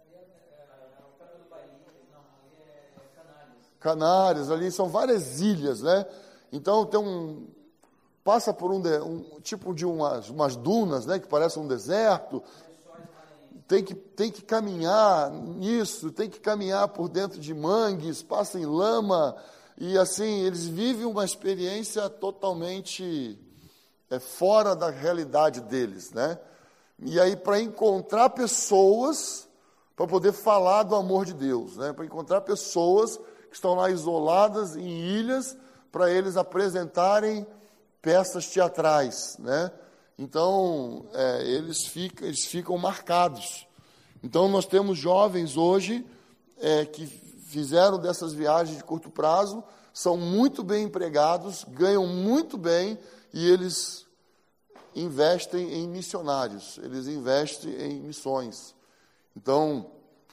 Canárias, ali são várias ilhas, né? Então passa por um tipo de umas dunas, né, que parecem um deserto. Tem que caminhar nisso, tem que caminhar por dentro de mangues, passa em lama, e assim, eles vivem uma experiência totalmente fora da realidade deles, né? E aí, para encontrar pessoas, para poder falar do amor de Deus, né? Para encontrar pessoas que estão lá isoladas em ilhas, para eles apresentarem peças teatrais, né? Então, eles ficam marcados. Então, nós temos jovens hoje que fizeram dessas viagens de curto prazo, são muito bem empregados, ganham muito bem, e eles investem em missionários, eles investem em missões. Então,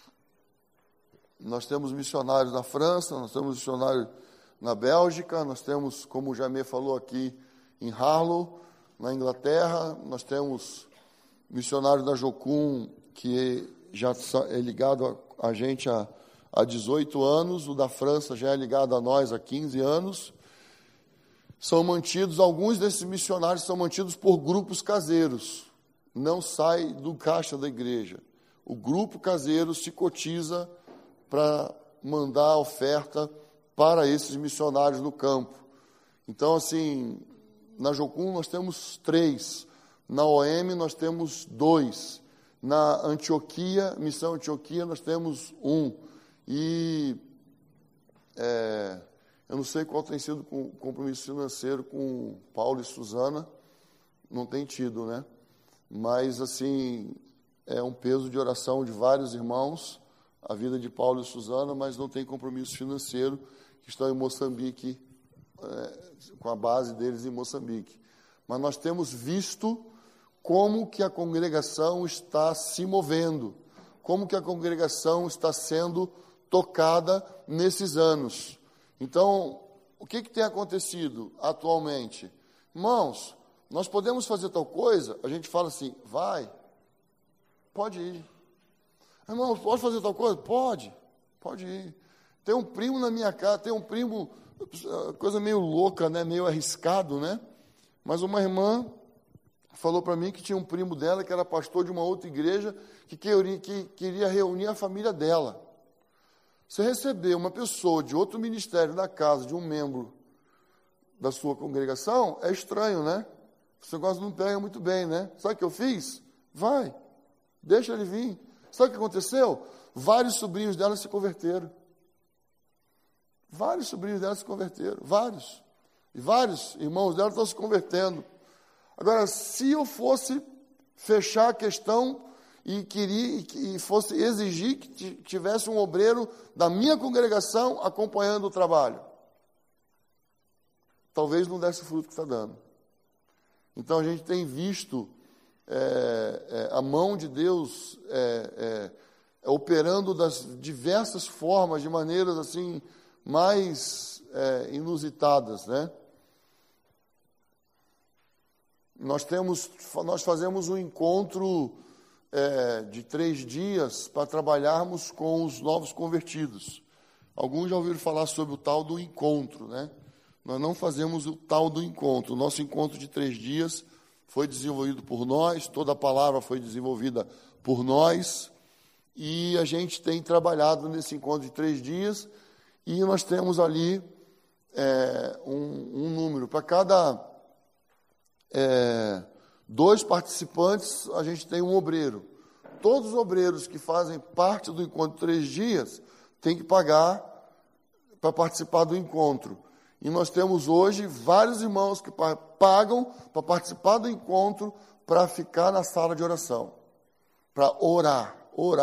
nós temos missionários na França, nós temos missionários na Bélgica, nós temos, como o Jamê falou aqui, em Harlow, na Inglaterra, nós temos missionários da Jocum, que já é ligado a gente há 18 anos, o da França já é ligado a nós há 15 anos. São mantidos, alguns desses missionários são mantidos por grupos caseiros, não sai do caixa da igreja. O grupo caseiro se cotiza para mandar oferta para esses missionários no campo. Então, assim, na Jocum nós temos 3, na OM nós temos 2, na Antioquia, Missão Antioquia, nós temos 1. E eu não sei qual tem sido o compromisso financeiro com Paulo e Suzana, não tem tido, né? Mas, assim, é um peso de oração de vários irmãos, a vida de Paulo e Suzana, mas não tem compromisso financeiro, que estão em Moçambique, com a base deles em Moçambique. Mas nós temos visto como que a congregação está se movendo, como que a congregação está sendo tocada nesses anos. Então, o que tem acontecido atualmente? Irmãos, nós podemos fazer tal coisa? A gente fala assim, vai, pode ir. Irmão, pode fazer tal coisa? Pode ir. Tem um primo na minha casa, tem um primo, coisa meio louca, né? Meio arriscado, né? Mas uma irmã falou para mim que tinha um primo dela, que era pastor de uma outra igreja, que queria reunir a família dela. Você receber uma pessoa de outro ministério na casa de um membro da sua congregação, é estranho, né? Esse negócio não pega muito bem, né? Sabe o que eu fiz? Vai, deixa ele vir. Sabe o que aconteceu? Vários sobrinhos dela se converteram. Vários sobrinhos dela se converteram. Vários. E vários irmãos dela estão se convertendo. Agora, se eu fosse fechar a questão e fosse exigir que tivesse um obreiro da minha congregação acompanhando o trabalho, talvez não desse o fruto que está dando. Então, a gente tem visto a mão de Deus operando das diversas formas, de maneiras assim mais inusitadas, né? Nós fazemos um encontro de 3 dias para trabalharmos com os novos convertidos. Alguns já ouviram falar sobre o tal do encontro, né? Nós não fazemos o tal do encontro. O nosso encontro de 3 dias foi desenvolvido por nós, toda a palavra foi desenvolvida por nós, e a gente tem trabalhado nesse encontro de 3 dias, e nós temos ali um número. Para cada 2 participantes, a gente tem um obreiro. Todos os obreiros que fazem parte do encontro de 3 dias têm que pagar para participar do encontro. E nós temos hoje vários irmãos que pagam para participar do encontro, para ficar na sala de oração, para orar.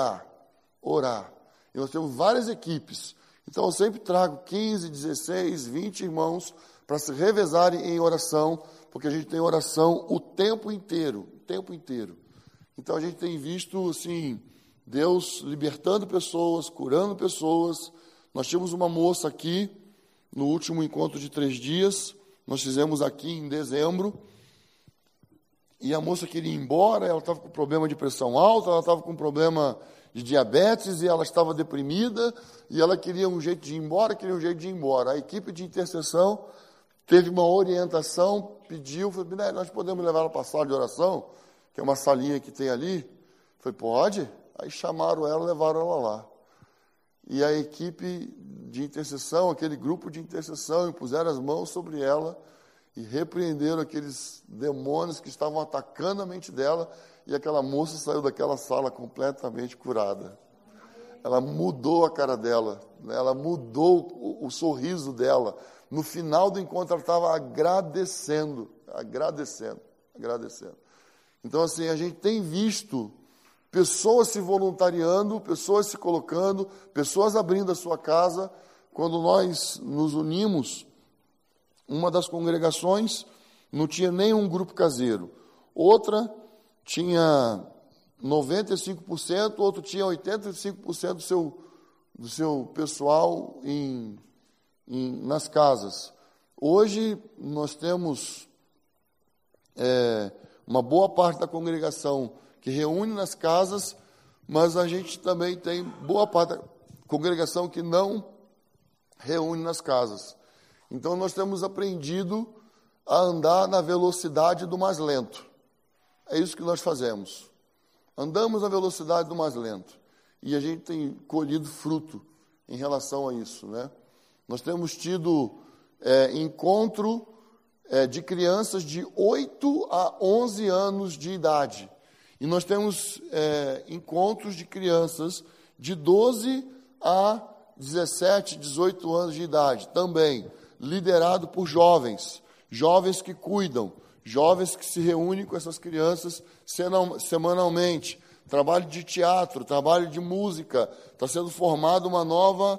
E nós temos várias equipes. Então, eu sempre trago 15, 16, 20 irmãos para se revezarem em oração, porque a gente tem oração o tempo inteiro, o tempo inteiro. Então a gente tem visto, assim, Deus libertando pessoas, curando pessoas. Nós tínhamos uma moça aqui, no último encontro de 3 dias, nós fizemos aqui em dezembro, e a moça queria ir embora, ela estava com problema de pressão alta, ela estava com problema de diabetes, e ela estava deprimida, e ela queria um jeito de ir embora, A equipe de intercessão teve uma orientação, pediu, falou, nós podemos levar ela para a sala de oração, que é uma salinha que tem ali? Falei, pode? Aí chamaram ela, levaram ela lá. E a equipe de intercessão, aquele grupo de intercessão, impuseram as mãos sobre ela e repreenderam aqueles demônios que estavam atacando a mente dela, e aquela moça saiu daquela sala completamente curada. Ela mudou a cara dela, né? Ela mudou o sorriso dela. No final do encontro, ela estava agradecendo. Então, assim, a gente tem visto pessoas se voluntariando, pessoas se colocando, pessoas abrindo a sua casa. Quando nós nos unimos, uma das congregações não tinha nenhum grupo caseiro. Outra tinha 95%, outro tinha 85% do seu pessoal nas casas. Hoje, nós temos uma boa parte da congregação que reúne nas casas, mas a gente também tem boa parte da congregação que não reúne nas casas. Então, nós temos aprendido a andar na velocidade do mais lento. É isso que nós fazemos. Andamos na velocidade do mais lento. E a gente tem colhido fruto em relação a isso, né? Nós temos tido encontro de crianças de 8 a 11 anos de idade. E nós temos encontros de crianças de 12 a 17, 18 anos de idade, também, liderado por jovens que cuidam, jovens que se reúnem com essas crianças semanalmente. Trabalho de teatro, trabalho de música, está sendo formada uma nova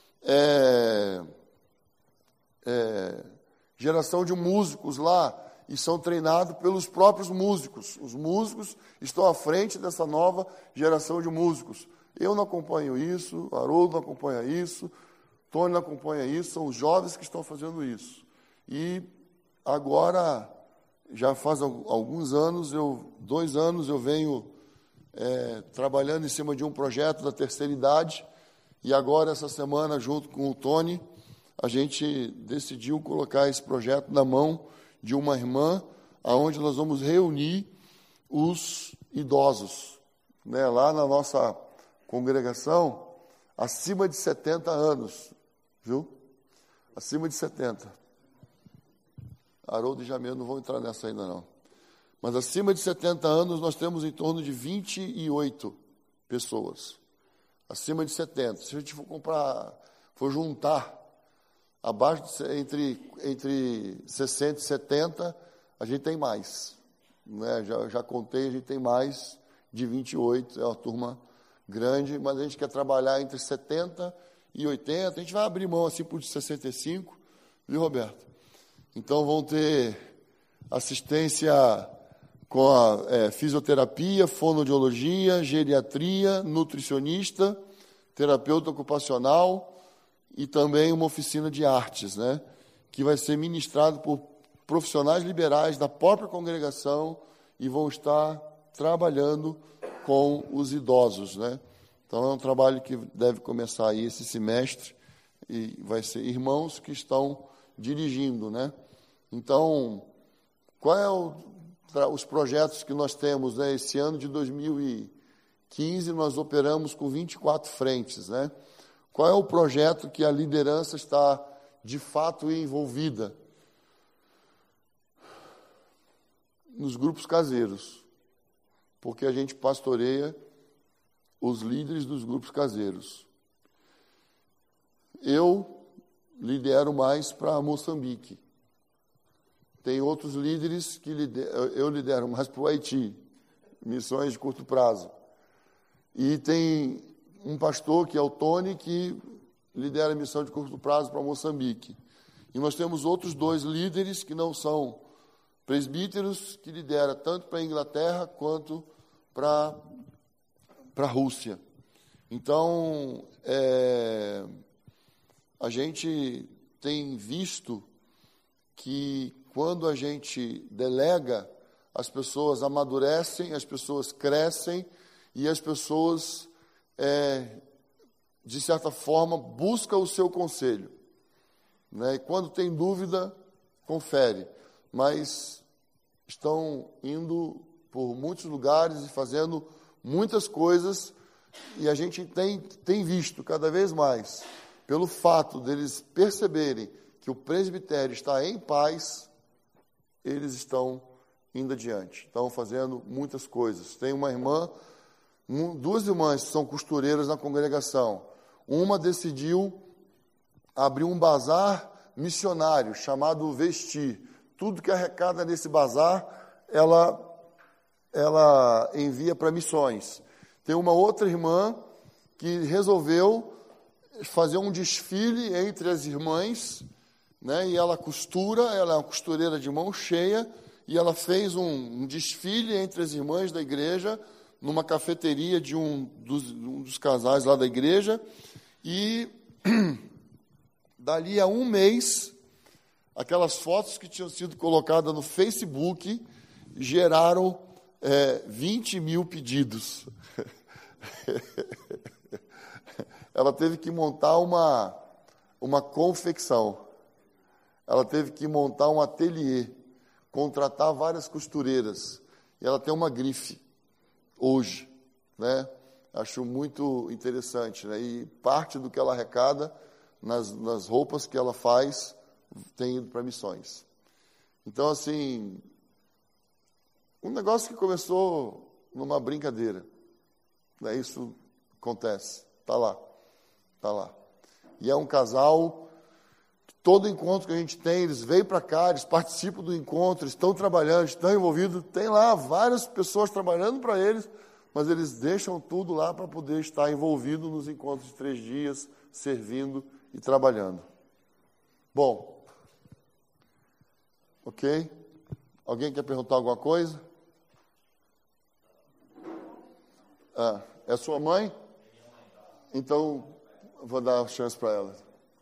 geração de músicos lá, e são treinados pelos próprios músicos. Os músicos estão à frente dessa nova geração de músicos. Eu não acompanho isso, Haroldo não acompanha isso, Tony não acompanha isso, são os jovens que estão fazendo isso. E agora, já faz alguns anos, 2 anos, eu venho trabalhando em cima de um projeto da terceira idade, e agora, essa semana, junto com o Tony, a gente decidiu colocar esse projeto na mão de uma irmã, aonde nós vamos reunir os idosos, né? Lá na nossa congregação, acima de 70 anos, viu? Acima de 70. Haroldo e Jamil não vão entrar nessa ainda não. Mas acima de 70 anos, nós temos em torno de 28 pessoas. Acima de 70. Se a gente for juntar, abaixo entre 60 e 70, a gente tem mais. Né? Já contei, a gente tem mais de 28, é uma turma grande, mas a gente quer trabalhar entre 70 e 80. A gente vai abrir mão assim por 65, viu, Roberto? Então vão ter assistência com a fisioterapia, fonoaudiologia, geriatria, nutricionista, terapeuta ocupacional, e também uma oficina de artes, né, que vai ser ministrado por profissionais liberais da própria congregação e vão estar trabalhando com os idosos, né? Então, é um trabalho que deve começar aí esse semestre e vai ser irmãos que estão dirigindo, né? Então, qual os projetos que nós temos, né? Esse ano de 2015, nós operamos com 24 frentes, né? Qual é o projeto que a liderança está, de fato, envolvida? Nos grupos caseiros, porque a gente pastoreia os líderes dos grupos caseiros. Eu lidero mais para Moçambique. Tem outros líderes que eu lidero mais para o Haiti, missões de curto prazo. E tem um pastor, que é o Tony, que lidera a missão de curto prazo para Moçambique. E nós temos outros 2 líderes que não são presbíteros que lidera tanto para a Inglaterra quanto para a Rússia. Então, a gente tem visto que quando a gente delega, as pessoas amadurecem, as pessoas crescem e as pessoas, de certa forma, buscam o seu conselho. Né? E quando tem dúvida, confere. Mas estão indo por muitos lugares e fazendo muitas coisas, e a gente tem visto cada vez mais, pelo fato deles perceberem que o presbitério está em paz, eles estão indo adiante, estão fazendo muitas coisas. Tem uma irmã, duas irmãs que são costureiras na congregação. Uma decidiu abrir um bazar missionário chamado Vestir. Tudo que arrecada nesse bazar, ela envia para missões. Tem uma outra irmã que resolveu fazer um desfile entre as irmãs, né? E ela costura, ela é uma costureira de mão cheia, e ela fez um desfile entre as irmãs da igreja, numa cafeteria de um dos casais lá da igreja, e dali a um mês, aquelas fotos que tinham sido colocadas no Facebook geraram 20 mil pedidos. Ela teve que montar uma confecção. Ela teve que montar um ateliê, contratar várias costureiras. E ela tem uma grife hoje, né? Acho muito interessante, né? E parte do que ela arrecada nas roupas que ela faz tem ido para missões. Então, assim, um negócio que começou numa brincadeira, né? Isso acontece, está lá. E é um casal, todo encontro que a gente tem, eles vêm para cá, eles participam do encontro, estão trabalhando, estão envolvidos, tem lá várias pessoas trabalhando para eles, mas eles deixam tudo lá para poder estar envolvido nos encontros de 3 dias, servindo e trabalhando. Bom, ok? Alguém quer perguntar alguma coisa? É sua mãe? Então, vou dar a chance para ela.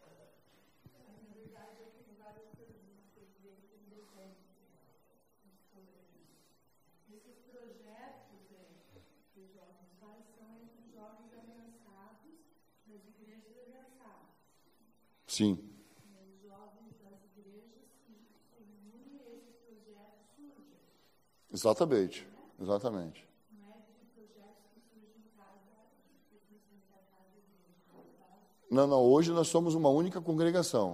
Esses projetos que os jovens fazem são entre os jovens aliançados das igrejas aliançadas.
Sim.
Os jovens das igrejas se unem a esses projetos surgem.
Exatamente.
Não é de projetos que surgem em cada igreja.
Não, hoje nós somos uma única congregação.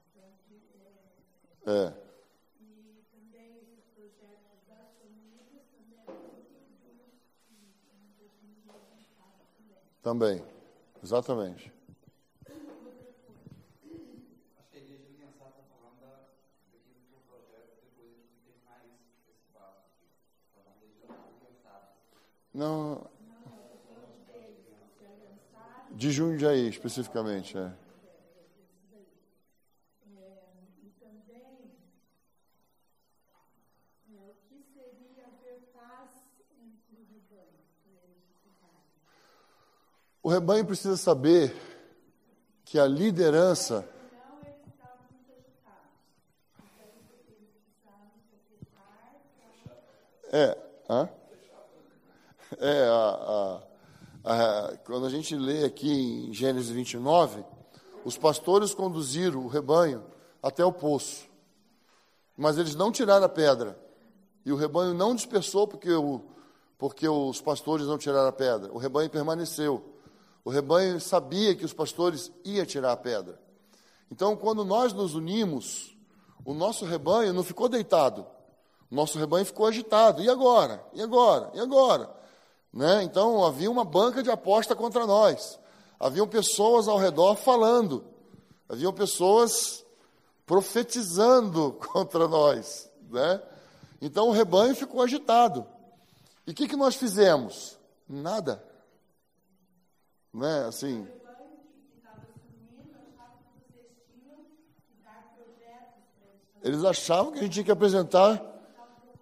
E também esses projetos das famílias
Também, exatamente.
Acho que a igreja aliançada está falando daquilo que é um projeto depois de terminar esse passo aqui. Está falando da igreja aliançada.
Não. De Jundiaí, especificamente,
E também, o que seria haver paz entre o rebanho?
O rebanho precisa saber que a liderança...
Não, eles estavam muito agitados. Então, eles precisavam se aquietar.
Quando a gente lê aqui em Gênesis 29, os pastores conduziram o rebanho até o poço, mas eles não tiraram a pedra, e o rebanho não dispersou porque os pastores não tiraram a pedra, o rebanho permaneceu. O rebanho sabia que os pastores iam tirar a pedra. Então, quando nós nos unimos, o nosso rebanho não ficou deitado, o nosso rebanho ficou agitado. E agora? Né? Então, havia uma banca de aposta contra nós. Haviam pessoas ao redor falando. Haviam pessoas profetizando contra nós. Né? Então, o rebanho ficou agitado. E o que nós fizemos? Nada. Né? Assim... Eles achavam que a gente tinha que apresentar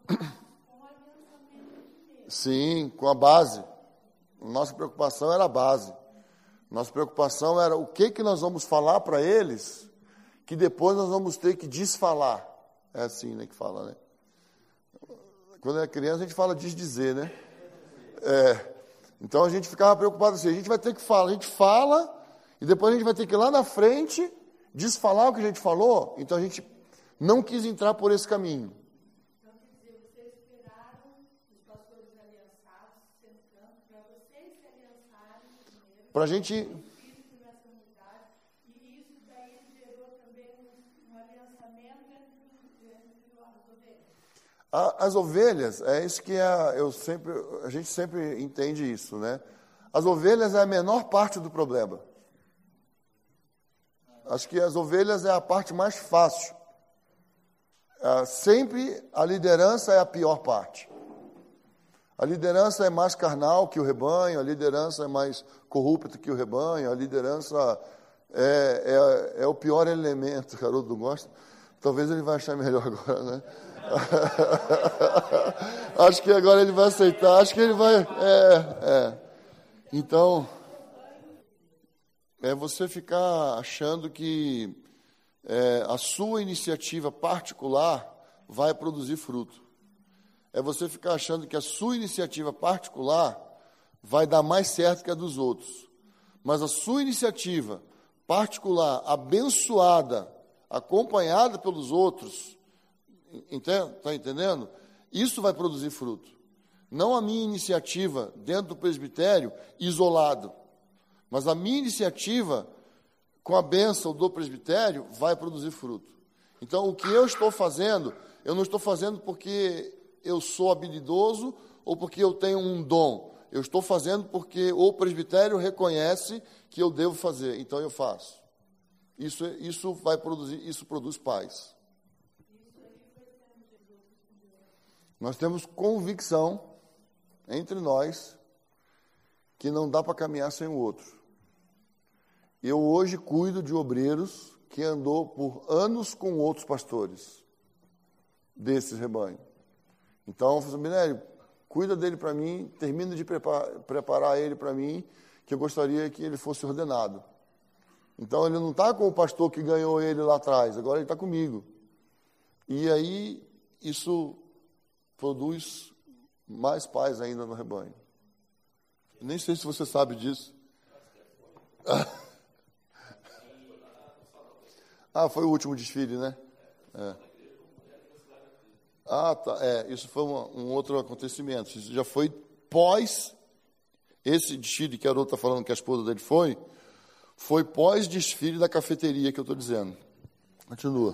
com aliançamento primeiro.
Sim, com a base. Nossa preocupação era a base. Nossa preocupação era o que nós vamos falar para eles, que depois nós vamos ter que desfalar. É assim, né, que fala, né? Quando é criança, a gente fala desdizer, né? Então a gente ficava preocupado assim, a gente vai ter que falar, a gente fala, e depois a gente vai ter que ir lá na frente desfalar o que a gente falou. Então a gente não quis entrar por esse caminho.
Então, quer dizer, vocês esperaram os pastores aliançados sentando para vocês se aliançarem primeiro.
Para a gente.
Espírito nessa unidade. E isso daí gerou também um aliançamento entre as ovelhas.
As ovelhas, é isso que a gente sempre entende isso, né? As ovelhas é a menor parte do problema. Acho que as ovelhas é a parte mais fácil. Sempre a liderança é a pior parte. A liderança é mais carnal que o rebanho, a liderança é mais corrupta que o rebanho, a liderança é o pior elemento. O garoto não gosta? Talvez ele vai achar melhor agora, né? Acho que agora ele vai aceitar, acho que ele vai... Então, é você ficar achando que a sua iniciativa particular vai produzir fruto. É você ficar achando que a sua iniciativa particular vai dar mais certo que a dos outros. Mas a sua iniciativa particular, abençoada, acompanhada pelos outros, está entendendo? Isso vai produzir fruto. Não a minha iniciativa dentro do presbitério, isolado. Mas a minha iniciativa, com a bênção do presbitério, vai produzir fruto. Então, o que eu estou fazendo, eu não estou fazendo porque eu sou habilidoso ou porque eu tenho um dom. Eu estou fazendo porque o presbitério reconhece que eu devo fazer, então eu faço. Isso vai produzir, isso produz paz. Nós temos convicção entre nós que não dá para caminhar sem o outro. Eu hoje cuido de obreiros que andou por anos com outros pastores desses rebanhos. Então, eu falei, Minélio, cuida dele para mim, termina de preparar ele para mim, que eu gostaria que ele fosse ordenado. Então, ele não está com o pastor que ganhou ele lá atrás, agora ele está comigo. E aí, isso produz mais paz ainda no rebanho. Nem sei se você sabe disso. Foi o último desfile, né? Tá. Isso foi um outro acontecimento. Isso já foi pós esse desfile que a Haroldo está falando que a esposa dele foi pós-desfile da cafeteria que eu estou dizendo. Continua.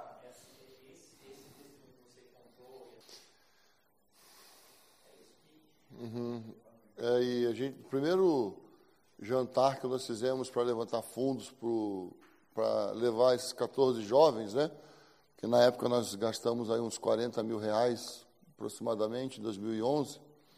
E o primeiro jantar que nós fizemos para levantar fundos para levar esses 14 jovens, né? Que na época nós gastamos aí uns 40 mil reais aproximadamente, em 2011,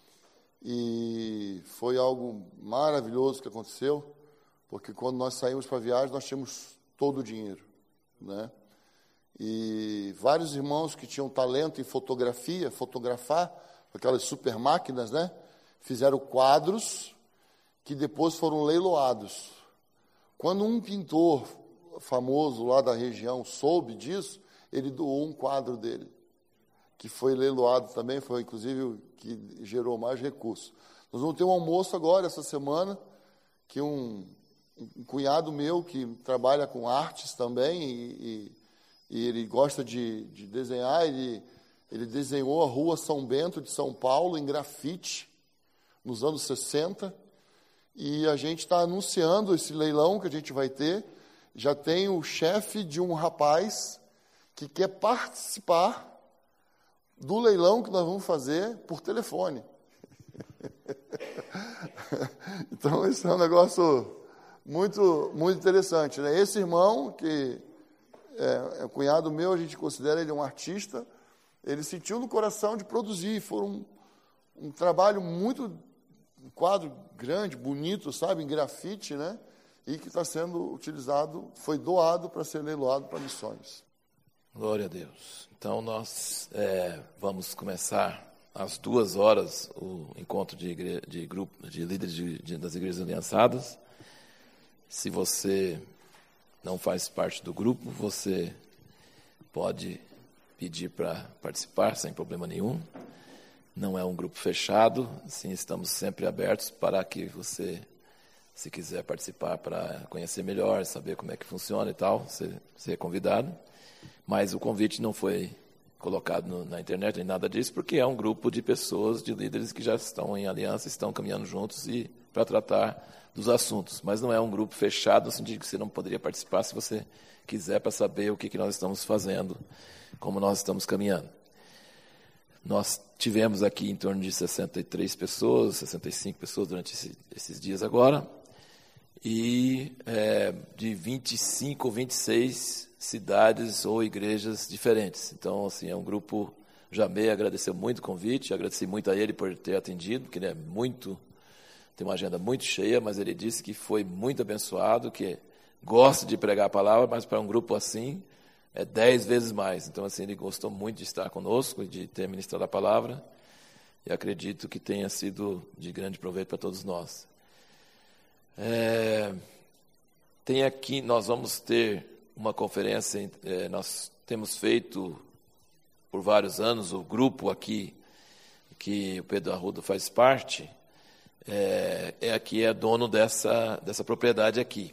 e foi algo maravilhoso que aconteceu, porque quando nós saímos para a viagem, nós tínhamos todo o dinheiro, né? E vários irmãos que tinham talento em fotografar, aquelas super máquinas, né? Fizeram quadros que depois foram leiloados. Quando um pintor famoso lá da região soube disso, ele doou um quadro dele, que foi leiloado também, foi inclusive o que gerou mais recursos. Nós vamos ter um almoço agora, essa semana, que um cunhado meu que trabalha com artes também, e ele gosta de desenhar, ele desenhou a Rua São Bento de São Paulo em grafite, nos anos 60, e a gente está anunciando esse leilão que a gente vai ter. Já tem o chefe de um rapaz que quer participar do leilão que nós vamos fazer por telefone. Então, esse é um negócio muito, muito interessante, né? Esse irmão, que é cunhado meu, a gente considera ele um artista, ele sentiu no coração de produzir. Foi um trabalho muito... um quadro grande, bonito, sabe, em grafite, né? E que está sendo utilizado, foi doado para ser leiloado para missões.
Glória a Deus. Então, nós vamos começar às 2h o encontro de grupo de líderes das igrejas aliançadas. Se você não faz parte do grupo, você pode pedir para participar sem problema nenhum. Não é um grupo fechado, sim, estamos sempre abertos para que você, se quiser participar para conhecer melhor, saber como é que funciona e tal, você é convidado. Mas o convite não foi colocado na internet nem nada disso, porque é um grupo de pessoas, de líderes que já estão em aliança, estão caminhando juntos e para tratar dos assuntos. Mas não é um grupo fechado, no sentido que você não poderia participar se você quiser, para saber o que nós estamos fazendo, como nós estamos caminhando. Nós tivemos aqui em torno de 63 pessoas, 65 pessoas durante esses dias agora, e de 25 ou 26 cidades ou igrejas diferentes. Então, assim, é um grupo. Jamei agradeceu muito o convite, agradeci muito a ele por ter atendido, porque ele tem uma agenda muito cheia, mas ele disse que foi muito abençoado, que gosta de pregar a palavra, mas para um grupo assim é 10 vezes mais. Então, assim, ele gostou muito de estar conosco e de ter ministrado a palavra, e acredito que tenha sido de grande proveito para todos nós. Nós vamos ter uma conferência, nós temos feito por vários anos, o grupo aqui, que o Pedro Arruda faz parte, aqui é dono dessa propriedade aqui.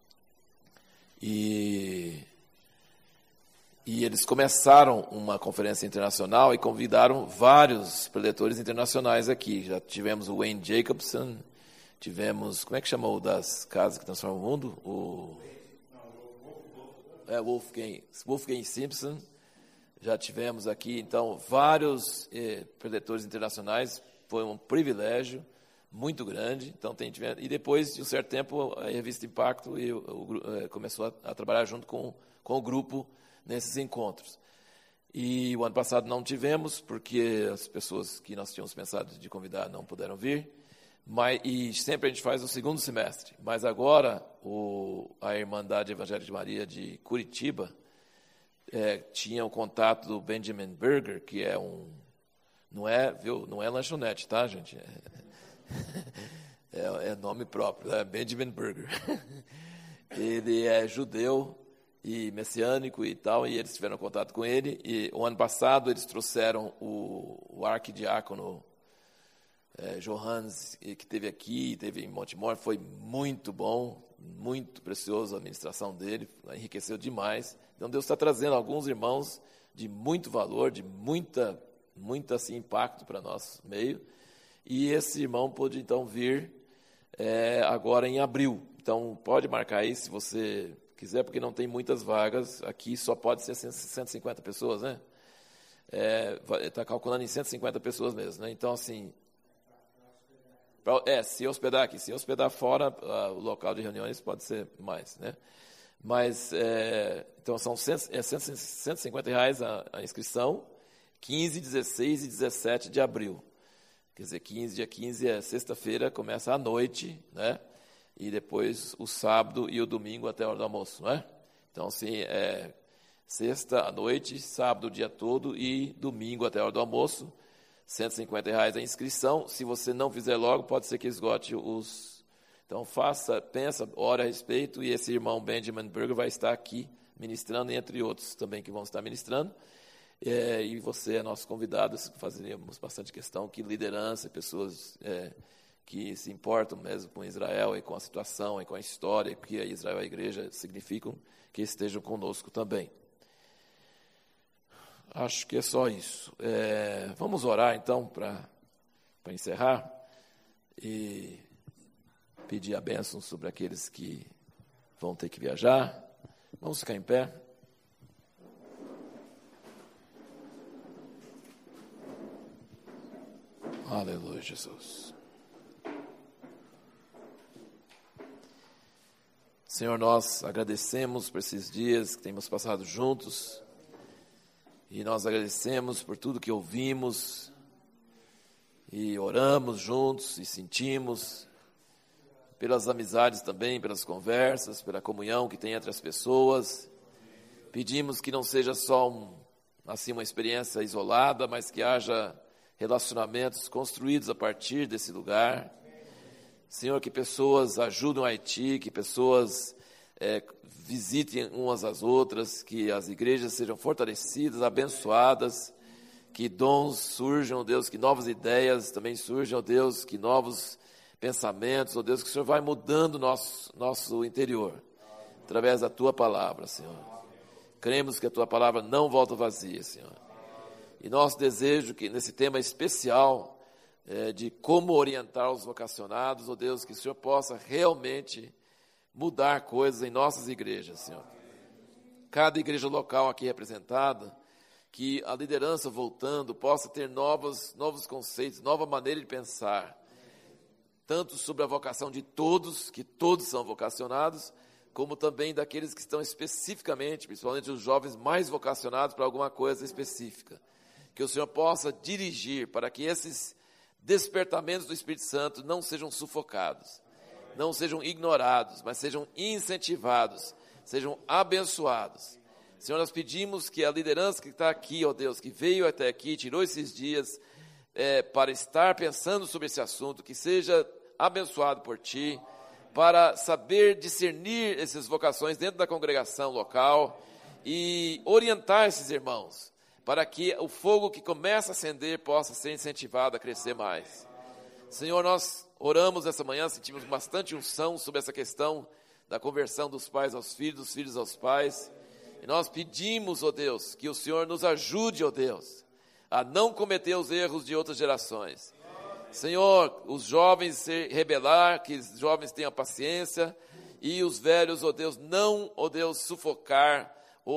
E eles começaram uma conferência internacional e convidaram vários preletores internacionais aqui. Já tivemos o Wayne Jacobson, tivemos, como é que chama o das casas que transformam o mundo? Wolfgang Simpson. Já tivemos aqui, então, vários preletores internacionais. Foi um privilégio muito grande. Então, e depois de um certo tempo, a revista Impacto começou a trabalhar junto com o grupo nesses encontros. E o ano passado não tivemos, porque as pessoas que nós tínhamos pensado de convidar não puderam vir. E sempre a gente faz o segundo semestre. Mas agora, a Irmandade Evangélica de Maria de Curitiba tinha o contato do Benjamin Burger, que é não é lanchonete, tá, gente? É nome próprio, é Benjamin Burger. Ele é judeu e messiânico e tal, e eles tiveram contato com ele. E o ano passado eles trouxeram o arquidiácono Johannes, que esteve aqui, esteve em Montemor. Foi muito bom, muito precioso a administração dele, enriqueceu demais. Então Deus está trazendo alguns irmãos de muito valor, de muito assim, impacto para nosso meio. E esse irmão pôde então vir agora em abril. Então pode marcar aí se você quiser, porque não tem muitas vagas. Aqui só pode ser 150 pessoas, né? Está calculando em 150 pessoas mesmo, né? Então, assim, se hospedar aqui. Se hospedar fora, o local de reuniões pode ser mais, né? Mas, então, são R$150 a inscrição, 15, 16 e 17 de abril. Quer dizer, dia 15 é sexta-feira, começa à noite, né? E depois o sábado e o domingo até a hora do almoço, não é? Então, assim, sexta à noite, sábado o dia todo e domingo até a hora do almoço, R$150 a inscrição. Se você não fizer logo, pode ser que esgote os... Então, pensa, ore a respeito, e esse irmão Benjamin Burger vai estar aqui ministrando, entre outros também que vão estar ministrando. E você é nosso convidado. Fazíamos bastante questão que liderança, pessoas que se importam mesmo com Israel e com a situação e com a história que Israel e a igreja significam, que estejam conosco também. Acho que é só isso. Vamos orar então para encerrar e pedir a bênção sobre aqueles que vão ter que viajar. Vamos ficar em pé. Aleluia, Jesus. Senhor, nós agradecemos por esses dias que temos passado juntos, e nós agradecemos por tudo que ouvimos e oramos juntos e sentimos, pelas amizades também, pelas conversas, pela comunhão que tem entre as pessoas. Pedimos que não seja só uma experiência isolada, mas que haja relacionamentos construídos a partir desse lugar. Senhor, que pessoas ajudem o Haiti, que pessoas visitem umas às outras, que as igrejas sejam fortalecidas, abençoadas, que dons surjam, Deus, que novas ideias também surjam, Deus, que novos pensamentos, Deus, que o Senhor vai mudando nosso interior, através da Tua palavra, Senhor. Cremos que a Tua palavra não volta vazia, Senhor. E nosso desejo que nesse tema especial de como orientar os vocacionados, Deus, que o Senhor possa realmente mudar coisas em nossas igrejas, Senhor. Cada igreja local aqui representada, que a liderança voltando possa ter novos conceitos, nova maneira de pensar, tanto sobre a vocação de todos, que todos são vocacionados, como também daqueles que estão especificamente, principalmente os jovens mais vocacionados para alguma coisa específica. Que o Senhor possa dirigir para que esses despertamentos do Espírito Santo não sejam sufocados, não sejam ignorados, mas sejam incentivados, sejam abençoados. Senhor, nós pedimos que a liderança que está aqui, ó Deus, que veio até aqui, tirou esses dias para estar pensando sobre esse assunto, que seja abençoado por Ti, para saber discernir essas vocações dentro da congregação local e orientar esses irmãos, para que o fogo que começa a acender possa ser incentivado a crescer mais. Senhor, nós oramos essa manhã, sentimos bastante unção sobre essa questão da conversão dos pais aos filhos, dos filhos aos pais. E nós pedimos, ó Deus, que o Senhor nos ajude, ó Deus, a não cometer os erros de outras gerações. Senhor, os jovens se rebelar, que os jovens tenham paciência, e os velhos, ó Deus, não, ó Deus, sufocar,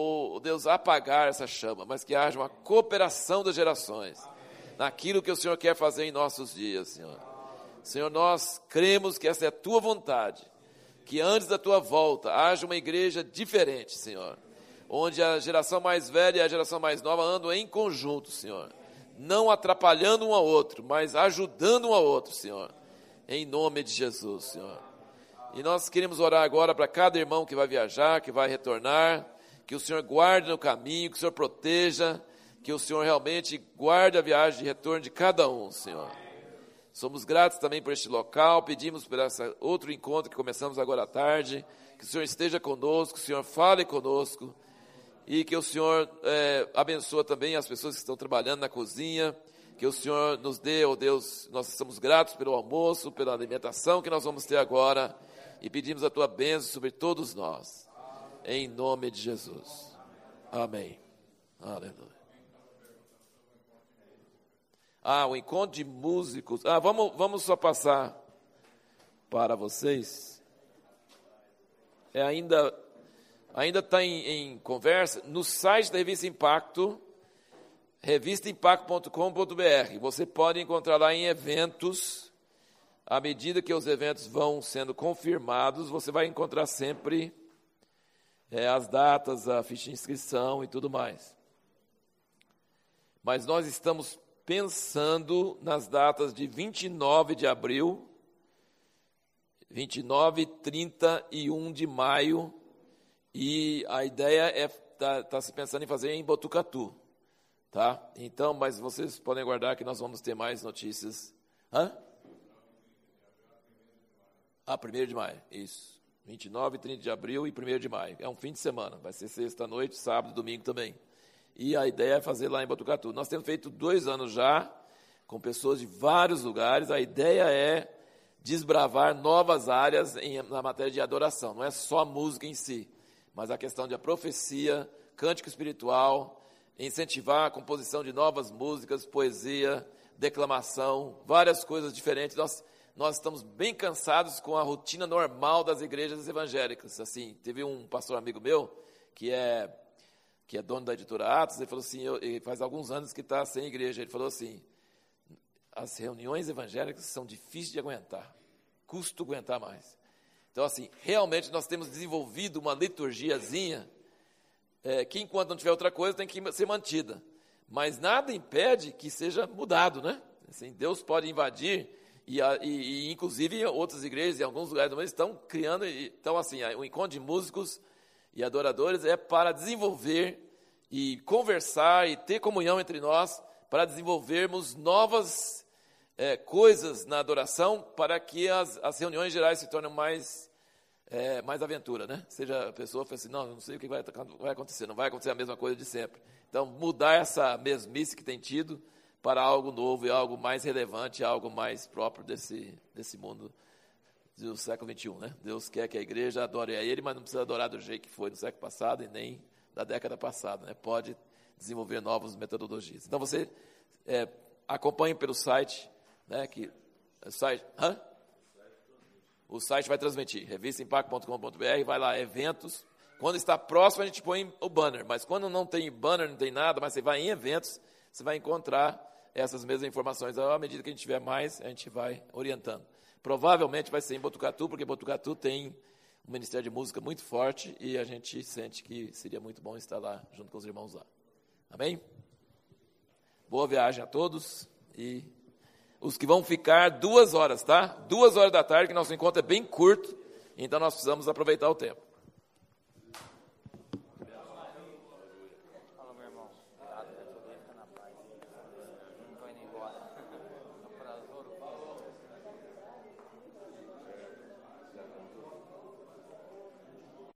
ó Deus, apagar essa chama, mas que haja uma cooperação das gerações, naquilo que o Senhor quer fazer em nossos dias, Senhor. Senhor, nós cremos que essa é a Tua vontade, que antes da Tua volta haja uma igreja diferente, Senhor, onde a geração mais velha e a geração mais nova andam em conjunto, Senhor, não atrapalhando um ao outro, mas ajudando um ao outro, Senhor, em nome de Jesus, Senhor. E nós queremos orar agora para cada irmão que vai viajar, que vai retornar, que o Senhor guarde no caminho, que o Senhor proteja, que o Senhor realmente guarde a viagem de retorno de cada um, Senhor. Somos gratos também por este local, pedimos por esse outro encontro que começamos agora à tarde, que o Senhor esteja conosco, que o Senhor fale conosco, e que o Senhor abençoe também as pessoas que estão trabalhando na cozinha, que o Senhor nos dê, ó Deus, nós estamos gratos pelo almoço, pela alimentação que nós vamos ter agora, e pedimos a Tua bênção sobre todos nós, em nome de Jesus. Amém. Aleluia. O encontro de músicos. Vamos só passar para vocês. Ainda está em conversa, no site da Revista Impacto, revistaimpacto.com.br. Você pode encontrar lá em eventos, à medida que os eventos vão sendo confirmados, você vai encontrar sempre as datas, a ficha de inscrição e tudo mais. Mas nós estamos pensando nas datas de 29 de abril, 29, 30 e 1 de maio, e a ideia está se pensando em fazer em Botucatu, tá? Então, mas vocês podem aguardar que nós vamos ter mais notícias. 1º de maio, isso. 29, 30 de abril e 1º de maio. É um fim de semana, vai ser sexta-noite, sábado e domingo também. E a ideia é fazer lá em Botucatu. Nós temos feito 2 anos já, com pessoas de vários lugares. A ideia é desbravar novas áreas na matéria de adoração. Não é só a música em si, mas a questão de a profecia, cântico espiritual, incentivar a composição de novas músicas, poesia, declamação, várias coisas diferentes. Nós estamos bem cansados com a rotina normal das igrejas evangélicas. Assim, teve um pastor amigo meu, que é dono da editora Atos, ele falou assim, ele faz alguns anos que está sem igreja, ele falou assim, as reuniões evangélicas são difíceis de aguentar, custa aguentar mais. Então, assim, realmente nós temos desenvolvido uma liturgiazinha que, enquanto não tiver outra coisa, tem que ser mantida. Mas nada impede que seja mudado, né? Assim, Deus pode invadir, e inclusive outras igrejas, em alguns lugares do mundo, estão criando. Então, assim, o encontro de músicos E adoradores é para desenvolver e conversar e ter comunhão entre nós, para desenvolvermos novas coisas na adoração, para que as reuniões gerais se tornem mais aventura, né? Seja a pessoa fala assim, não sei o que vai acontecer, não vai acontecer a mesma coisa de sempre. Então, mudar essa mesmice que tem tido para algo novo e algo mais relevante, algo mais próprio desse mundo do século XXI, né? Deus quer que a igreja adore a Ele, mas não precisa adorar do jeito que foi no século passado e nem da década passada, né? Pode desenvolver novas metodologias. Então, você acompanhe pelo site, né? O site vai transmitir, revistaimpacto.com.br, vai lá, eventos. Quando está próximo, a gente põe o banner, mas quando não tem banner, não tem nada, mas você vai em eventos, você vai encontrar essas mesmas informações. À medida que a gente tiver mais, a gente vai orientando. Provavelmente vai ser em Botucatu, porque Botucatu tem um ministério de música muito forte e a gente sente que seria muito bom estar lá, junto com os irmãos lá. Amém? Boa viagem a todos e os que vão ficar 2 horas, tá? 2 horas da tarde, que nosso encontro é bem curto, então nós precisamos aproveitar o tempo.